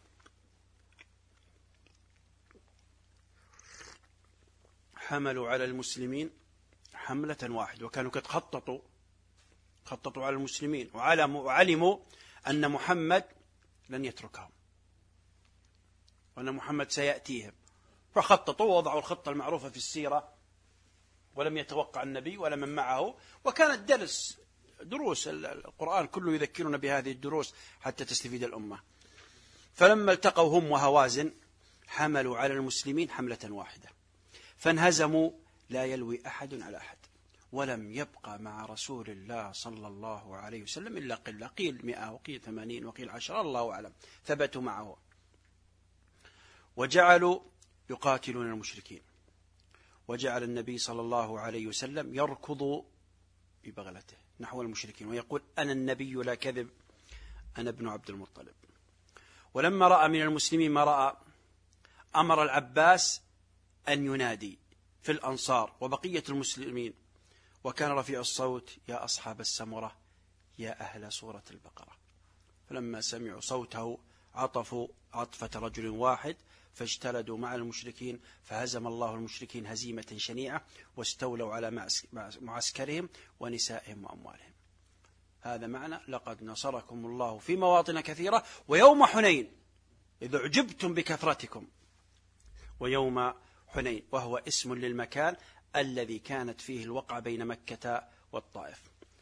حملوا على المسلمين حملة واحدة، وكانوا قد خططوا على المسلمين وعلموا أن محمد لن يتركهم وأن محمد سيأتيهم، فخططوا ووضعوا الخطة المعروفة في السيرة، ولم يتوقع النبي ولا من معه. وكانت دروس القرآن كله يذكرنا بهذه الدروس حتى تستفيد الأمة. فلما التقوا هم وهوازن حملوا على المسلمين حملة واحدة، فانهزموا لا يلوي أحد على أحد، ولم يبقى مع رسول الله صلى الله عليه وسلم إلا قلة، قيل 100 وقيل 80 وقيل 10، الله أعلم، ثبتوا معه وجعلوا يقاتلون المشركين. وجعل النبي صلى الله عليه وسلم يركض ببغلته نحو المشركين ويقول: أنا النبي لا كذب، أنا ابن عبد المطلب. ولما رأى من المسلمين ما رأى أمر العباس أن ينادي في الأنصار وبقية المسلمين، وكان رفيع الصوت: يا أصحاب السمرة، يا أهل سورة البقرة. فلما سمعوا صوته عطفوا عطفة رجل واحد فاجتلدوا مع المشركين، فهزم الله المشركين هزيمة شنيعة، واستولوا على معسكرهم ونسائهم وأموالهم. هذا معنى لقد نصركم الله في مواطن كثيرة ويوم حنين إذ أعجبتم بكثرتكم. ويوم حنين وهو اسم للمكان الذي كانت فيه الوقعة بين مكة والطائف.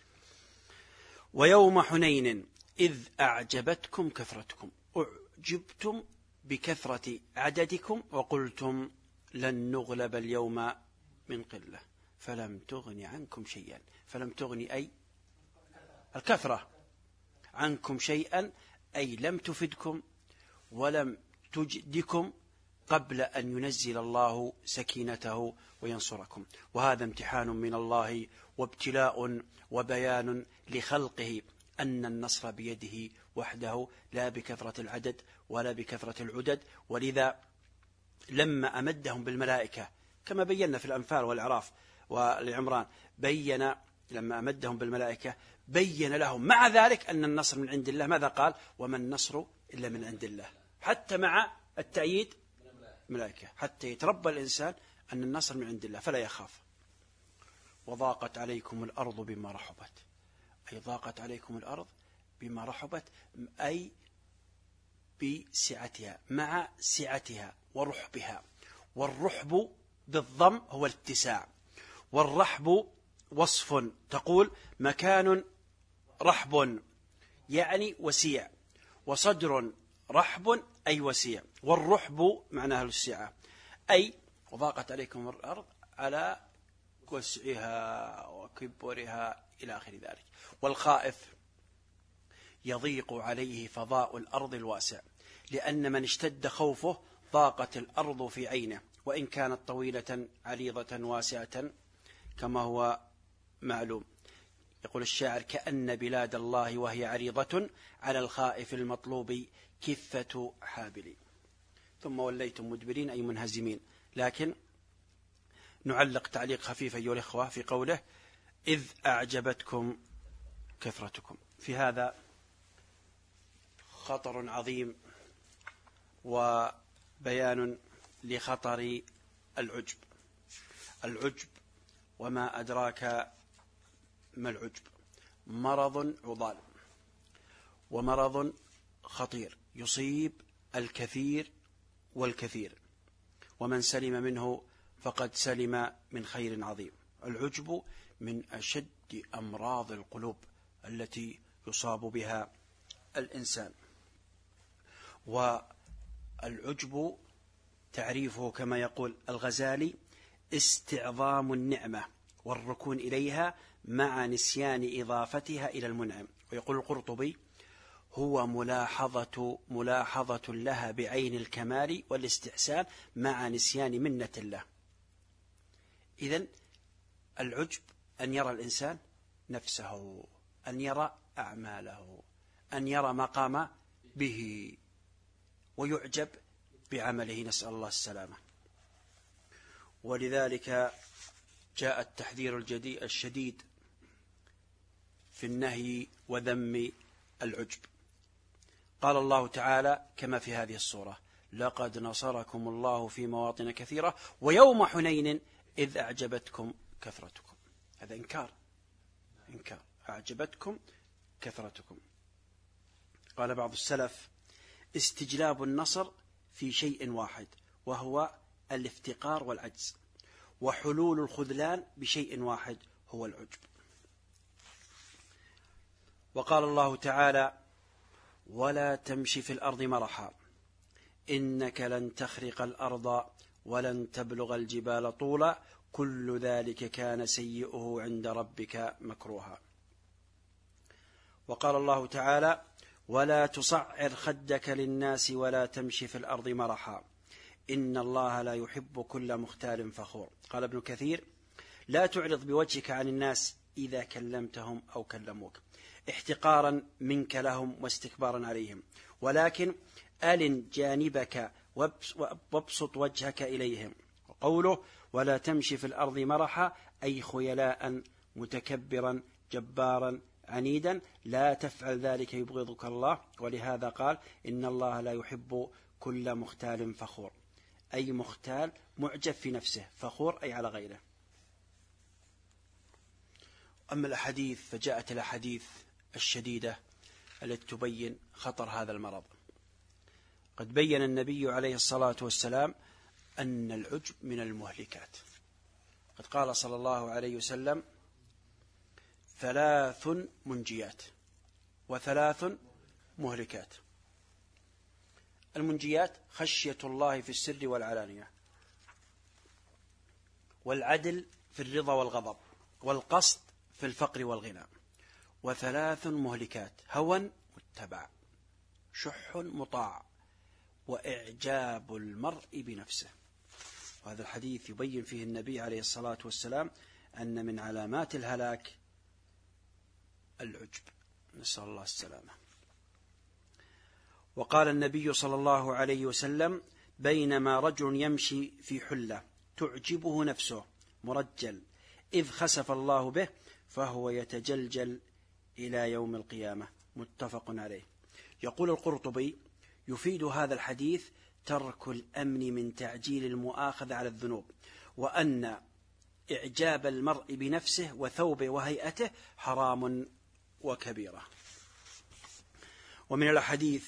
ويوم حنين إذ أعجبتكم كثرتكم، أعجبتم بكثرة عددكم وقلتم لن نغلب اليوم من قلة، فلم تغن عنكم شيئا. فلم تغن أي الكثرة عنكم شيئا، أي لم تفدكم ولم تجدكم قبل أن ينزل الله سكينته وينصركم. وهذا امتحان من الله وابتلاء وبيان لخلقه أن النصر بيده وحده لا بكثرة العدد ولا بكثرة العدد. ولذا لما أمدهم بالملائكة كما بينا في الأنفال والأعراف والعمران، لما أمدهم بالملائكة بين لهم مع ذلك أن النصر من عند الله. ماذا قال؟ وما النصر إلا من عند الله، حتى مع التأييد ملائكة، حتى يتربى الإنسان أن النصر من عند الله فلا يخاف. وضاقت عليكم الأرض بما رحبت، أي ضاقت عليكم الأرض بما رحبت، أي بسعتها مع سعتها ورحبها. والرحب بالضم هو الاتساع، والرحب وصف، تقول مكان رحب يعني وسيع، وصدر رحب أي وسيع، والرحب معناها السعة، أي وضاقت عليكم الأرض على وسعها وكبرها إلى آخر ذلك. والخائف يضيق عليه فضاء الأرض الواسع، لأن من اشتد خوفه ضاقت الأرض في عينه، وإن كانت طويلة عريضة واسعة كما هو معلوم. يقول الشاعر: كأن بلاد الله وهي عريضة على الخائف المطلوب كفة حابل. ثم وليتم مدبرين أي منهزمين. لكن نعلق تعليق خفيف أيها الإخوة في قوله: إذ أعجبتكم كثرتكم. في هذا خطر عظيم وبيان لخطر العجب. العجب، وما أدراك ما العجب، مرض عضال ومرض خطير يصيب الكثير والكثير، ومن سلم منه فقد سلم من خير عظيم. العجب من أشد أمراض القلوب التي يصاب بها الإنسان. والعجب تعريفه كما يقول الغزالي: استعظام النعمة والركون إليها مع نسيان إضافتها إلى المنعم. ويقول القرطبي: هو ملاحظة لها بعين الكمال والاستحسان مع نسيان منة الله. إذن العجب أن يرى الإنسان نفسه، أن يرى أعماله، أن يرى ما قام به ويعجب بعمله، نسأل الله السلامة. ولذلك جاء التحذير الشديد في النهي وذم العجب. قال الله تعالى كما في هذه السورة: لقد نصركم الله في مواطن كثيرة ويوم حنين إذ أعجبتكم كثرتكم. هذا إنكار، أعجبتكم كثرتكم. قال بعض السلف: استجلاب النصر في شيء واحد وهو الافتقار والعجز، وحلول الخذلان بشيء واحد هو العجب. وقال الله تعالى: ولا تمشي في الأرض مرحا إنك لن تخرق الأرض ولن تبلغ الجبال طولا كل ذلك كان سيئه عند ربك مكروها. وقال الله تعالى: ولا تصعر خدك للناس ولا تمشي في الأرض مرحا إن الله لا يحب كل مختال فخور. قال ابن كثير: لا تعرض بوجهك عن الناس إذا كلمتهم أو كلموك احتقارا منك لهم واستكبارا عليهم، ولكن ألن جانبك وابسط وجهك إليهم. وقوله: ولا تمشي في الأرض مرحا أي خيلاء متكبرا جبارا عنيدا، لا تفعل ذلك يبغضك الله. ولهذا قال: إن الله لا يحب كل مختال فخور، أي مختال معجب في نفسه، فخور أي على غيره. أما الأحاديث فجاءت الأحاديث الشديدة التي تبين خطر هذا المرض. قد بين النبي عليه الصلاة والسلام أن العجب من المهلكات. قد قال صلى الله عليه وسلم: 3 منجيات و3 مهلكات. المنجيات: خشية الله في السر والعلانية، والعدل في الرضا والغضب، والقصد في الفقر والغنى. و3 مهلكات: هوى متبع، شح مطاع، وإعجاب المرء بنفسه. وهذا الحديث يبين فيه النبي عليه الصلاة والسلام أن من علامات الهلاك العجب، نسأل الله السلامة. وقال النبي صلى الله عليه وسلم: بينما رجل يمشي في حلة تعجبه نفسه مرجل إذ خسف الله به فهو يتجلجل إلى يوم القيامة. متفق عليه. يقول القرطبي: يفيد هذا الحديث ترك الأمن من تعجيل المؤاخذة على الذنوب، وأن إعجاب المرء بنفسه وثوبه وهيئته حرام وكبيرة. ومن الأحاديث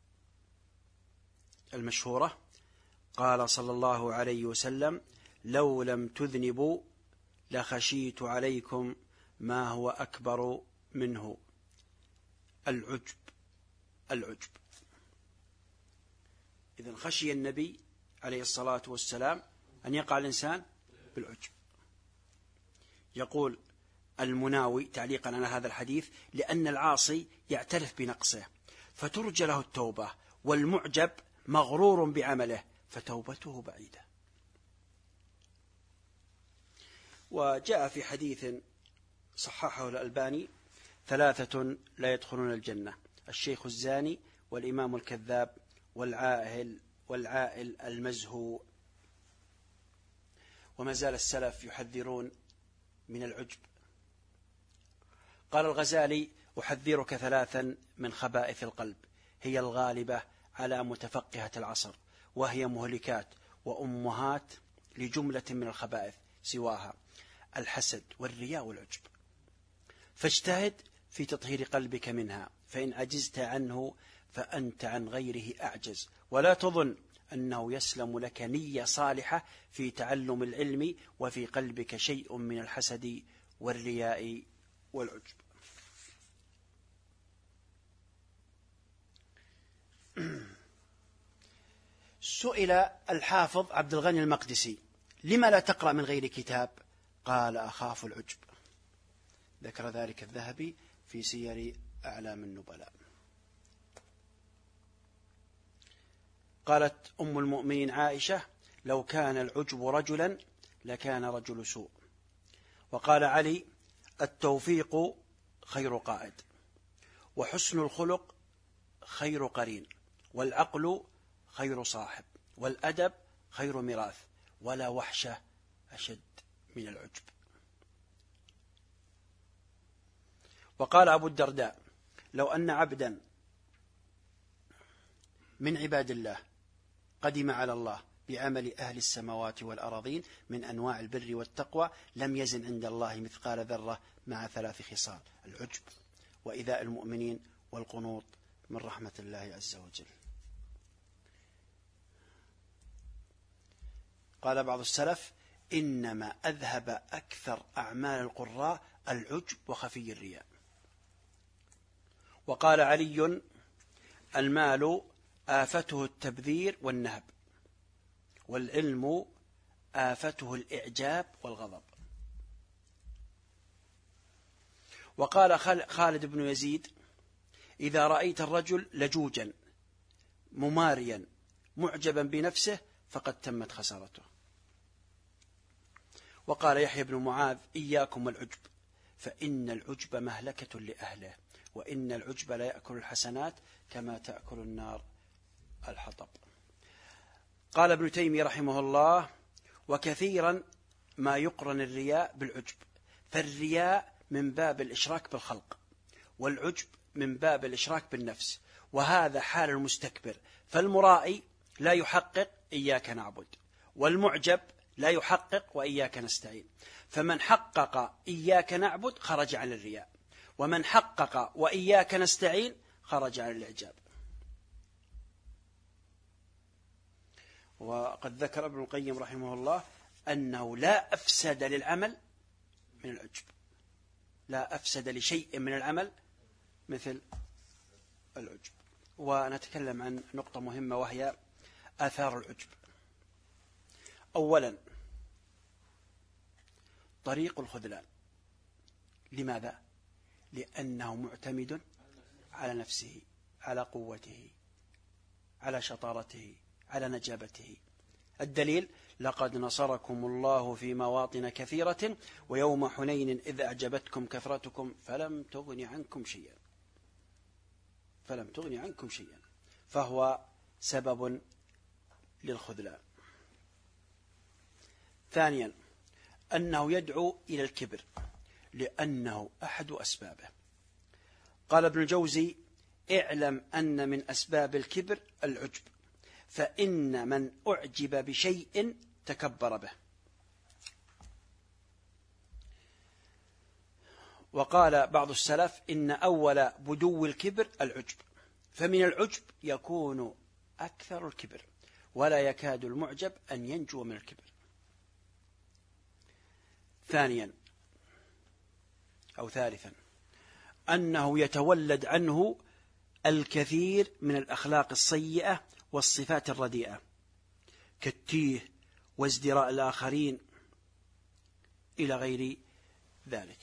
المشهورة قال صلى الله عليه وسلم: لو لم تذنبوا لخشيت عليكم ما هو أكبر منه العجب. إذن خشي النبي عليه الصلاة والسلام أن يقع الإنسان بالعجب. يقول المناوي تعليقا على هذا الحديث: لأن العاصي يعترف بنقصه فترجى له التوبة، والمعجب مغرور بعمله فتوبته بعيدة. وجاء في حديث صححه الألباني: 3 لا يدخلون الجنة: الشيخ الزاني، والإمام الكذاب، والعائل المزهو. وما زال السلف يحذرون من العجب. قال الغزالي: أحذرك 3 من خبائث القلب، هي الغالبة على متفقهة العصر، وهي مهلكات وأمهات لجملة من الخبائث سواها: الحسد والرياء والعجب. فاجتهد في تطهير قلبك منها، فإن عجزت عنه فأنت عن غيره أعجز. ولا تظن أنه يسلم لك نية صالحة في تعلم العلم وفي قلبك شيء من الحسد والرياء والعجب. سئل الحافظ عبد الغني المقدسي: لما لا تقرأ من غير كتاب؟ قال: أخاف العجب. ذكر ذلك الذهبي في سير أعلام النبلاء. قالت أم المؤمنين عائشة: لو كان العجب رجلا لكان رجل سوء. وقال علي: التوفيق خير قائد، وحسن الخلق خير قرين، والعقل خير صاحب، والأدب خير ميراث، ولا وحشة أشد من العجب. وقال أبو الدرداء: لو أن عبدا من عباد الله قدم على الله بعمل أهل السماوات والأراضين من أنواع البر والتقوى لم يزن عند الله مثقال ذرة مع 3 خصال: العجب، وإيذاء المؤمنين، والقنوط من رحمة الله عز وجل. قال بعض السلف: إنما أذهب أكثر أعمال القراء العجب وخفي الرياء. وقال علي: المال آفته التبذير والنهب، والعلم آفته الإعجاب والغضب. وقال خالد بن يزيد: إذا رأيت الرجل لجوجا مماريا معجبا بنفسه فقد تمت خسارته. وقال يحيى بن معاذ: إياكم والعجب، فإن العجب مهلكة لأهله، وإن العجب لا يأكل الحسنات كما تأكل النار الحطب. قال ابن تيمية رحمه الله: وكثيرا ما يقرن الرياء بالعجب، فالرياء من باب الإشراك بالخلق، والعجب من باب الإشراك بالنفس، وهذا حال المستكبر. فالمرائي لا يحقق إياك نعبد، والمعجب لا يحقق وإياك نستعين. فمن حقق إياك نعبد خرج عن الرياء، ومن حقق وإياك نستعين خرج عن الإعجاب. وقد ذكر ابن القيم رحمه الله أنه لا أفسد للعمل من العجب، لا أفسد لشيء من العمل مثل العجب. ونتكلم عن نقطة مهمة وهي آثار العجب. أولا، طريق الخذلان. لماذا؟ لأنه معتمد على نفسه، على قوته، على شطارته، على نجابته. الدليل: لقد نصركم الله في مواطن كثيرة ويوم حنين إذ أعجبتكم كثرتكم فلم تغن عنكم شيئا. فهو سبب للخذلان. ثانيا، أنه يدعو إلى الكبر لأنه أحد أسبابه. قال ابن الجوزي: اعلم أن من أسباب الكبر العجب، فإن من أعجب بشيء تكبر به. وقال بعض السلف: إن أول بدو الكبر العجب، فمن العجب يكون أكثر الكبر، ولا يكاد المعجب أن ينجو من الكبر. ثالثا، أنه يتولد عنه الكثير من الأخلاق السيئة والصفات الرديئة كالتيه وازدراء الآخرين إلى غير ذلك.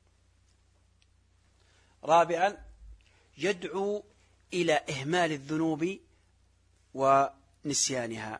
رابعا، يدعو إلى إهمال الذنوب ونسيانها.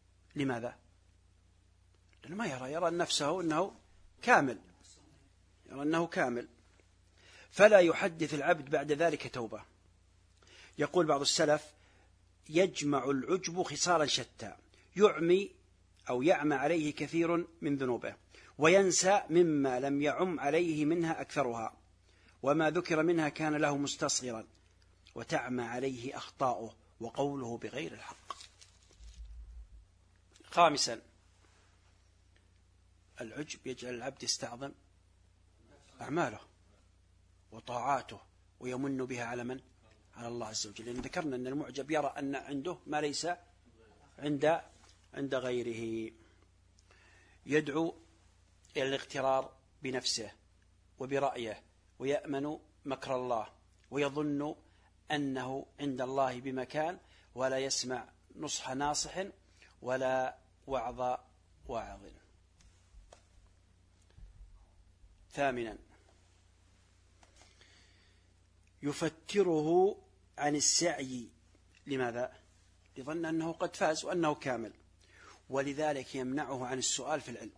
لماذا؟ لأنه ما يرى نفسه أنه كامل، يرى أنه كامل، فلا يحدث العبد بعد ذلك توبة. يقول بعض السلف: يجمع العجب خصالا شتى، يعمي أو يعمى عليه كثير من ذنوبه، وينسى مما لم يعم عليه منها أكثرها، وما ذكر منها كان له مستصغرا، وتعمى عليه أخطاؤه وقوله بغير الحق. خامسا، العجب يجعل العبد يستعظم أعماله وطاعاته ويمن بها على من؟ على الله عز وجل. لأن ذكرنا أن المعجب يرى أن عنده ما ليس عند غيره. يدعو إلى الاغترار بنفسه وبرأيه، ويأمن مكر الله، ويظن أنه عند الله بمكان، ولا يسمع نصح ناصح ولا وعظ واعظ. ثامنا، يفتره عن السعي. لماذا؟ لظن أنه قد فاز وأنه كامل، ولذلك يمنعه عن السؤال في العلم.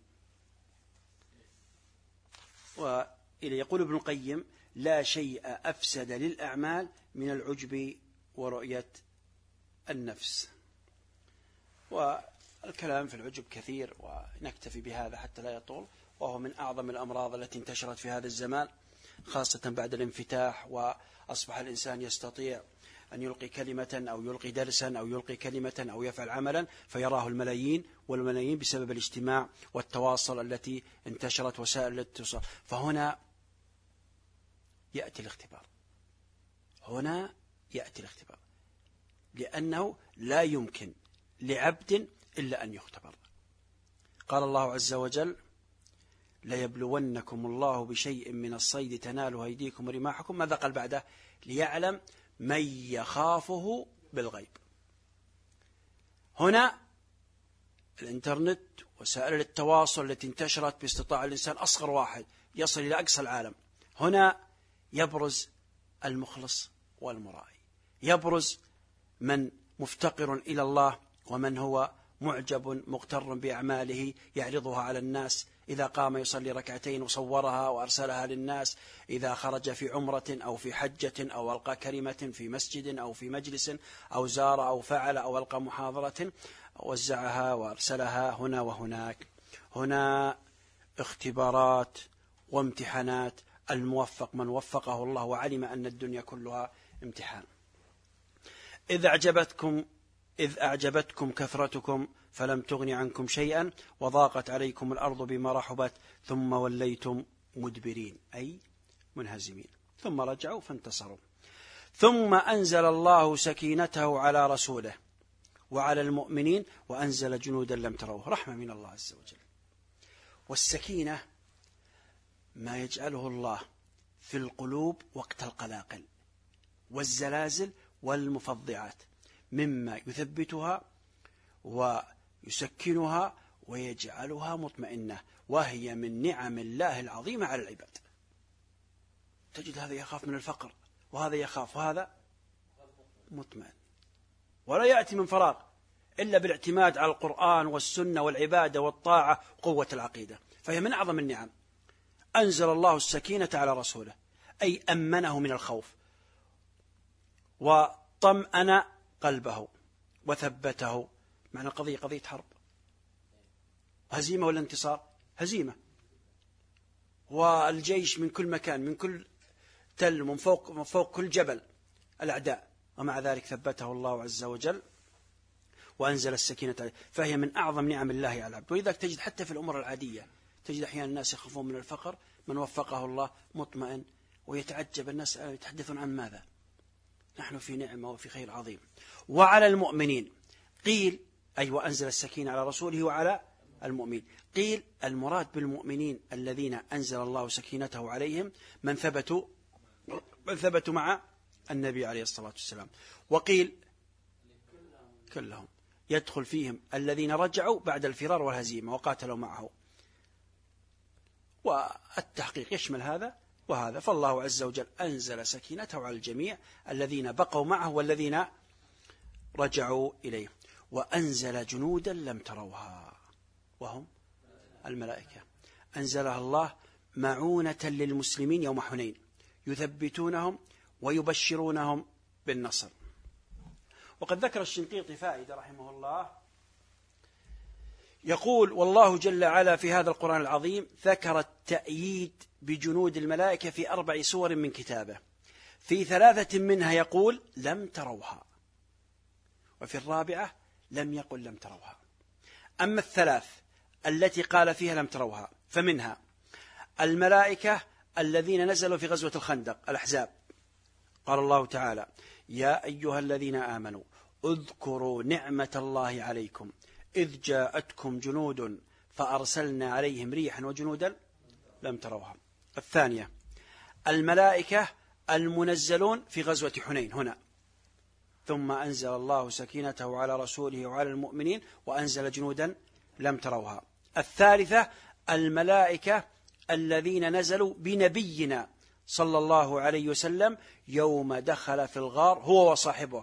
وإلى يقول ابن القيم: لا شيء أفسد للأعمال من العجب ورؤية النفس. والكلام في العجب كثير، ونكتفي بهذا حتى لا يطول، وهو من أعظم الأمراض التي انتشرت في هذا الزمان، خاصة بعد الانفتاح، وأصبح الإنسان يستطيع أن يلقي كلمة أو يلقي درسا أو يلقي كلمة أو يفعل عملا فيراه الملايين والملايين بسبب الاجتماع والتواصل التي انتشرت وسائل الاتصال. فهنا يأتي الاختبار، هنا يأتي الاختبار، لأنه لا يمكن لعبد إلا أن يختبر. قال الله عز وجل: ليبلونكم الله بشيء من الصيد تناله أيديكم ورماحكم. ماذا قال بعده؟ ليعلم من يخافه بالغيب. هنا الإنترنت وسائل التواصل التي انتشرت باستطاع الإنسان أصغر واحد يصل إلى أقصى العالم. هنا يبرز المخلص والمرائي، يبرز من مفتقر إلى الله ومن هو معجب مغتر بأعماله يعرضها على الناس. إذا قام يصلي ركعتين وصورها وأرسلها للناس، إذا خرج في عمرة أو في حجة أو ألقى كلمة في مسجد أو في مجلس أو زار أو فعل أو ألقى محاضرة وزعها وأرسلها هنا وهناك. هنا اختبارات وامتحانات. الموفق من وفقه الله وعلم أن الدنيا كلها امتحان. إذ أعجبتكم كثرتكم فلم تغن عنكم شيئا وضاقت عليكم الأرض بما رحبت ثم وليتم مدبرين، أي منهزمين، ثم رجعوا فانتصروا. ثم أنزل الله سكينته على رسوله وعلى المؤمنين وأنزل جنودا لم تروه، رحمة من الله عز وجل. والسكينة ما يجعله الله في القلوب وقت القلاقل والزلازل والمفضعات، مما يثبتها ويسكنها ويجعلها مطمئنة، وهي من نعم الله العظيمة على العباد. تجد هذا يخاف من الفقر وهذا يخاف وهذا مطمئن، ولا يأتي من فراغ إلا بالاعتماد على القرآن والسنة والعبادة والطاعة وقوة العقيدة، فهي من أعظم النعم. أنزل الله السكينة على رسوله، أي أمنه من الخوف وطمأن قلبه وثبته. معنى القضية قضية حرب، هزيمة ولا انتصار؟ هزيمة، والجيش من كل مكان، من كل تل، من فوق كل جبل الأعداء، ومع ذلك ثبته الله عز وجل وأنزل السكينة عليه. فهي من أعظم نعم الله على العبد. ولذلك تجد حتى في الأمور العادية، تجد أحيانا الناس يخافون من الفقر، من وفقه الله مطمئن، ويتعجب الناس يتحدثون عن ماذا؟ نحن في نعمة وفي خير عظيم. وعلى المؤمنين قيل أي وأنزل السكينة على رسوله وعلى المؤمنين. قيل المراد بالمؤمنين الذين أنزل الله سكينته عليهم من ثبتوا مع النبي عليه الصلاة والسلام. وقيل كلهم يدخل فيهم الذين رجعوا بعد الفرار والهزيمة وقاتلوا معه، والتحقيق يشمل هذا وهذا. فالله عز وجل أنزل سكينته على الجميع الذين بقوا معه والذين رجعوا إليه. وأنزل جنودا لم تروها وهم الملائكة، أنزلها الله معونة للمسلمين يوم حنين يثبتونهم ويبشرونهم بالنصر. وقد ذكر الشنقيطي فائدة رحمه الله، يقول: والله جل وعلا في هذا القرآن العظيم ذكر التأييد بجنود الملائكة في 4 سور من كتابه، في 3 منها يقول لم تروها، وفي 4 لم يقل لم تروها. أما 3 التي قال فيها لم تروها فمنها الملائكة الذين نزلوا في غزوة الخندق الأحزاب، قال الله تعالى: يا أيها الذين آمنوا اذكروا نعمة الله عليكم إذ جاءتكم جنود فأرسلنا عليهم ريحا وجنودا لم تروها. الثانية الملائكة المنزلون في غزوة حنين هنا، ثم أنزل الله سكينته على رسوله وعلى المؤمنين وأنزل جنودا لم تروها. الثالثة الملائكة الذين نزلوا بنبينا صلى الله عليه وسلم يوم دخل في الغار هو وصاحبه،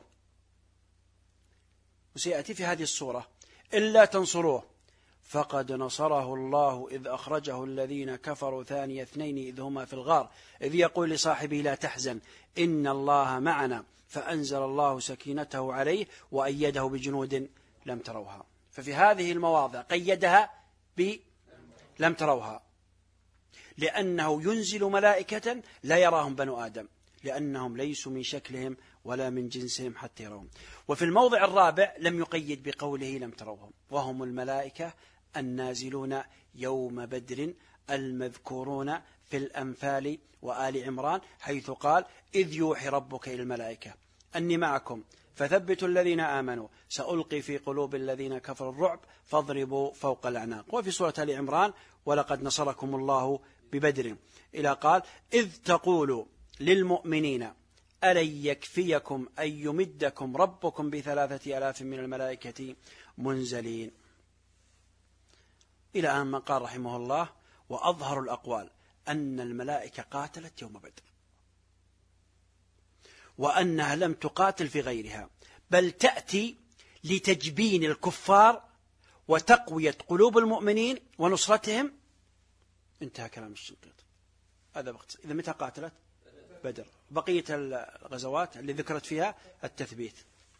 وسيأتي في هذه الصورة: إلا تنصروه فقد نصره الله إذ أخرجه الذين كفروا ثاني اثنين إذ هما في الغار إذ يقول لصاحبه لا تحزن إن الله معنا فأنزل الله سكينته عليه وأيده بجنود لم تروها. ففي هذه المواضع قيدها بلم تروها، لأنه ينزل ملائكة لا يراهم بنو آدم، لأنهم ليسوا من شكلهم ولا من جنسهم حتى يرون. وفي الموضع الرابع لم يقيد بقوله لم تروهم، وهم الملائكة النازلون يوم بدر المذكورون في الأنفال وآل عمران، حيث قال: إذ يوحي ربك إلى الملائكة أني معكم فثبتوا الذين آمنوا سألقي في قلوب الذين كفروا الرعب فاضربوا فوق الأعناق. وفي سورة آل عمران: ولقد نصركم الله ببدر، إلى قال: إذ تقول للمؤمنين ألن يكفيكم أن يمدكم ربكم ب3,000 من الملائكة منزلين، إلى أن ما قال رحمه الله: وأظهر الأقوال أن الملائكة قاتلت يوم بدر، وأنها لم تقاتل في غيرها، بل تأتي لتجبين الكفار وتقوية قلوب المؤمنين ونصرتهم. انتهى كلام الشنقيطي. هذا باختصار. إذا متى قاتلت؟ بدر. بقية الغزوات اللي ذكرت فيها التثبيت.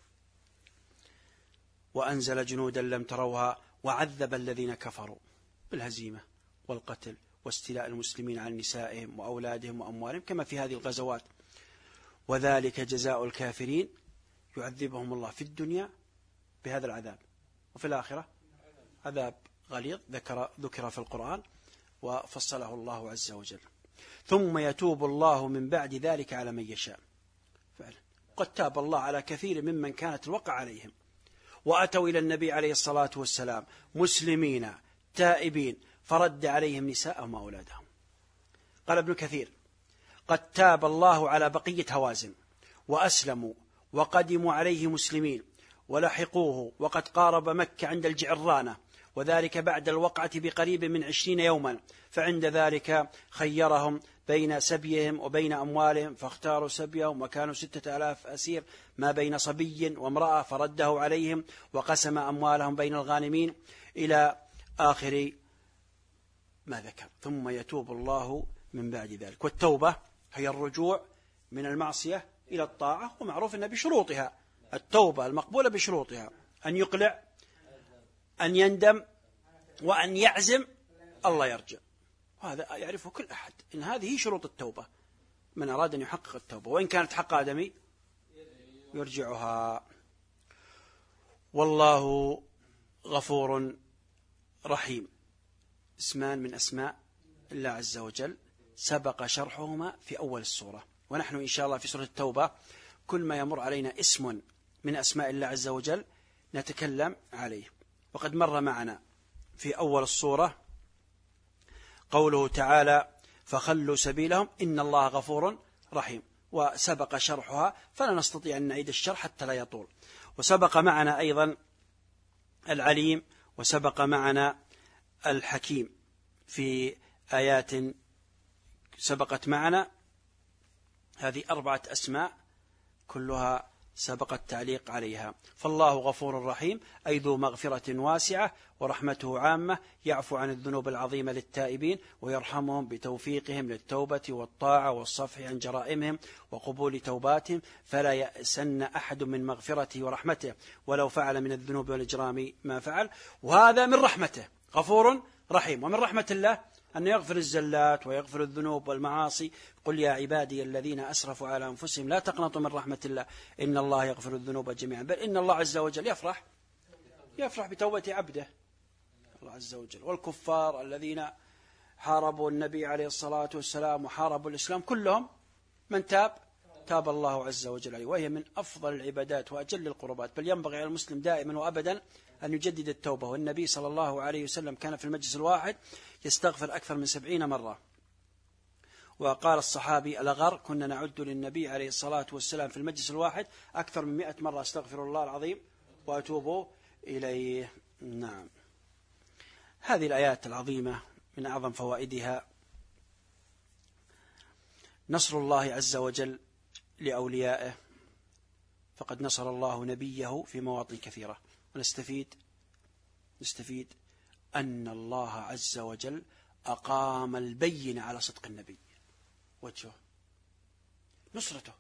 وأنزل جنودا لم تروها وعذب الذين كفروا بالهزيمة والقتل واستيلاء المسلمين عن نسائهم وأولادهم وأموالهم كما في هذه الغزوات. وذلك جزاء الكافرين، يعذبهم الله في الدنيا بهذا العذاب، وفي الآخرة عذاب غليظ ذكر في القرآن وفصله الله عز وجل. ثم يتوب الله من بعد ذلك على من يشاء. فعلا قد تاب الله على كثير ممن كانت الوقع عليهم، وأتوا إلى النبي عليه الصلاة والسلام مسلمين تائبين فرد عليهم نساءهم وأولادهم. قال ابن كثير: قد تاب الله على بقية هوازن وأسلموا وقدموا عليه مسلمين ولحقوه وقد قارب مكة عند الجعرانة، وذلك بعد الوقعة بقريب من 20 يوما، فعند ذلك خيرهم بين سبيهم وبين أموالهم فاختاروا سبيهم، وكانوا 6,000 أسير ما بين صبي وامرأة، فرده عليهم وقسم أموالهم بين الغانمين إلى آخر ما ذكر. ثم يتوب الله من بعد ذلك. والتوبة هي الرجوع من المعصية إلى الطاعة، ومعروف أنها بشروطها. التوبة المقبولة بشروطها: أن يقلع، أن يندم، وأن يعزم الله يرجع. هذا يعرفه كل أحد، إن هذه شروط التوبة. من أراد أن يحقق التوبة وإن كانت حق آدمي يرجعها. والله غفور رحيم، اسمان من أسماء الله عز وجل سبق شرحهما في أول السورة، ونحن إن شاء الله في سورة التوبة كل ما يمر علينا اسم من أسماء الله عز وجل نتكلم عليه. وقد مر معنا في أول السورة قوله تعالى: فخلوا سبيلهم إن الله غفور رحيم، وسبق شرحها فلا نستطيع أن نعيد الشرح حتى لا يطول. وسبق معنا أيضا العليم، وسبق معنا الحكيم في آيات سبقت معنا. هذه 4 أسماء كلها سبق التعليق عليها. فالله غفور رحيم أي ذو مغفرة واسعة ورحمته عامة، يعفو عن الذنوب العظيمة للتائبين ويرحمهم بتوفيقهم للتوبة والطاعة والصفح عن جرائمهم وقبول توباتهم، فلا يأسن أحد من مغفرته ورحمته ولو فعل من الذنوب والإجرام ما فعل. وهذا من رحمته، غفور رحيم. ومن رحمة الله أن يغفر الزلات ويغفر الذنوب والمعاصي. قل يا عبادي الذين أسرفوا على أنفسهم لا تقنطوا من رحمة الله إن الله يغفر الذنوب جميعا. بل إن الله عز وجل يفرح بتوبة عبده الله عز وجل. والكفار الذين حاربوا النبي عليه الصلاة والسلام وحاربوا الإسلام كلهم من تاب الله عز وجل عليه، وهي من أفضل العبادات وأجل القربات. بل ينبغي على المسلم دائما وأبدا أن يجدد التوبة. والنبي صلى الله عليه وسلم كان في المجلس الواحد يستغفر أكثر من 70 مرة. وقال الصحابي الأغر كنا نعد للنبي عليه الصلاة والسلام في المجلس الواحد أكثر من 100 مرة أستغفر الله العظيم وأتوب إليه. نعم، هذه الآيات العظيمة من أعظم فوائدها نصر الله عز وجل لأوليائه، فقد نصر الله نبيه في مواطن كثيرة. ونستفيد أن الله عز وجل أقام البين على صدق النبي. وجهه نصرته،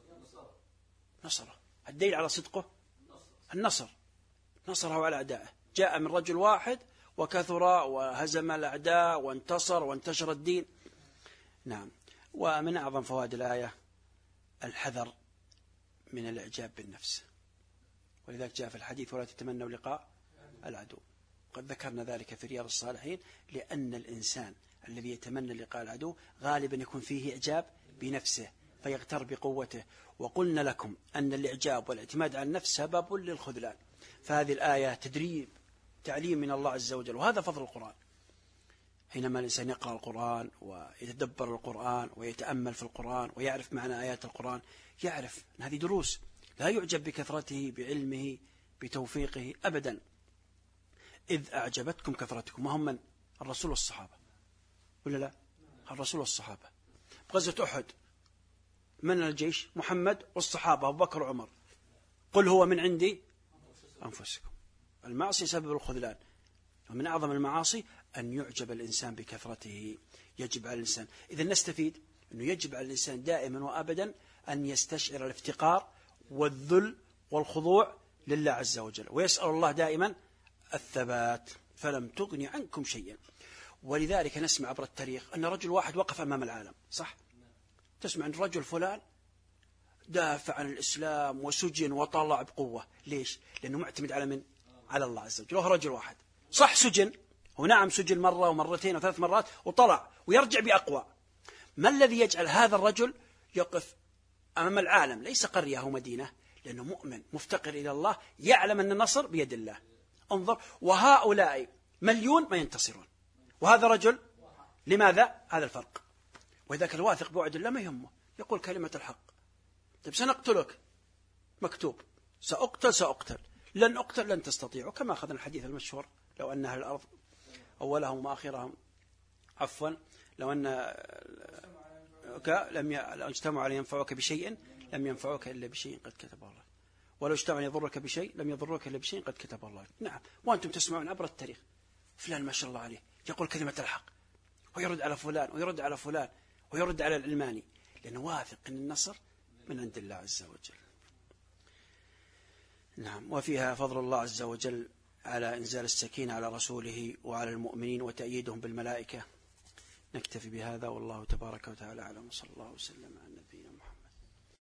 نصره. الدليل على صدقه النصر، نصره على أعدائه. جاء من رجل واحد وكثر وهزم الأعداء وانتصر وانتشر الدين. نعم. ومن أعظم فوائد الآية الحذر من الإعجاب بالنفس، ولذلك جاء في الحديث ولا تتمنوا لقاء العدو. قد ذكرنا ذلك في رياض الصالحين، لأن الإنسان الذي يتمنى لقاء العدو غالبا يكون فيه إعجاب بنفسه فيغتر بقوته. وقلنا لكم أن الإعجاب والاعتماد على النفس سبب للخذلان. فهذه الآية تدريب، تعليم من الله عز وجل. وهذا فضل القرآن. حينما الإنسان يقرأ القرآن ويتدبر القرآن ويتأمل في القرآن ويعرف معنى آيات القرآن، يعرف أن هذه دروس. لا يعجب بكثرته بعلمه بتوفيقه أبدا. إذ أعجبتكم كثرتكم. وهم من؟ الرسول والصحابة، ولا لا؟ الرسول والصحابة. بغزوة أحد من الجيش؟ محمد والصحابة أبو بكر وعمر. قل هو من عندي أنفسكم. المعصية سبب الخذلان، ومن أعظم المعاصي أن يعجب الإنسان بكثرته. يجب على الإنسان، إذا نستفيد أنه يجب على الإنسان دائما وأبدا أن يستشعر الافتقار والذل والخضوع لله عز وجل، ويسأل الله دائما الثبات. فلم تغني عنكم شيئا. ولذلك نسمع عبر التاريخ أن رجل واحد وقف أمام العالم، صح؟ تسمع أن رجل فلان دافع عن الإسلام وسجن وطلع بقوة. ليش؟ لأنه معتمد على من؟ على الله عز وجل. وهو رجل واحد، صح سجن، ونعم سجن مرة ومرتين وثلاث مرات وطلع ويرجع بأقوى. ما الذي يجعل هذا الرجل يقف أمام العالم؟ ليس قرية أو مدينة، لأنه مؤمن مفتقر إلى الله، يعلم أن النصر بيد الله. انظر، وهؤلاء مليون ما ينتصرون، وهذا رجل. لماذا؟ هذا الفرق. وذاك الواثق بوعد الله ما يهمه، يقول كلمة الحق. طيب سنقتلك، مكتوب سأقتل، لن أقتل لن تستطيعوا. كما أخذنا الحديث المشهور لو أن أهل الأرض أولهم وآخرهم لو أن لم يجتمعوا على ينفعوك بشيء لم ينفعوك إلا بشيء قد كتبه الله، ولو اجتمعوا يضرك بشيء لم يضروك إلا بشيء قد كتبه الله. نعم. وأنتم تسمعون عبر التاريخ فلان ما شاء الله عليه يقول كلمة الحق ويرد على فلان ويرد على فلان ويرد على العلماني، لأنه واثق أن النصر من عند الله عز وجل. نعم. وفيها فضل الله عز وجل على إنزال السكينة على رسوله وعلى المؤمنين وتأييدهم بالملائكة. نكتفي بهذا والله تبارك وتعالى أعلم، وصلى الله وسلم على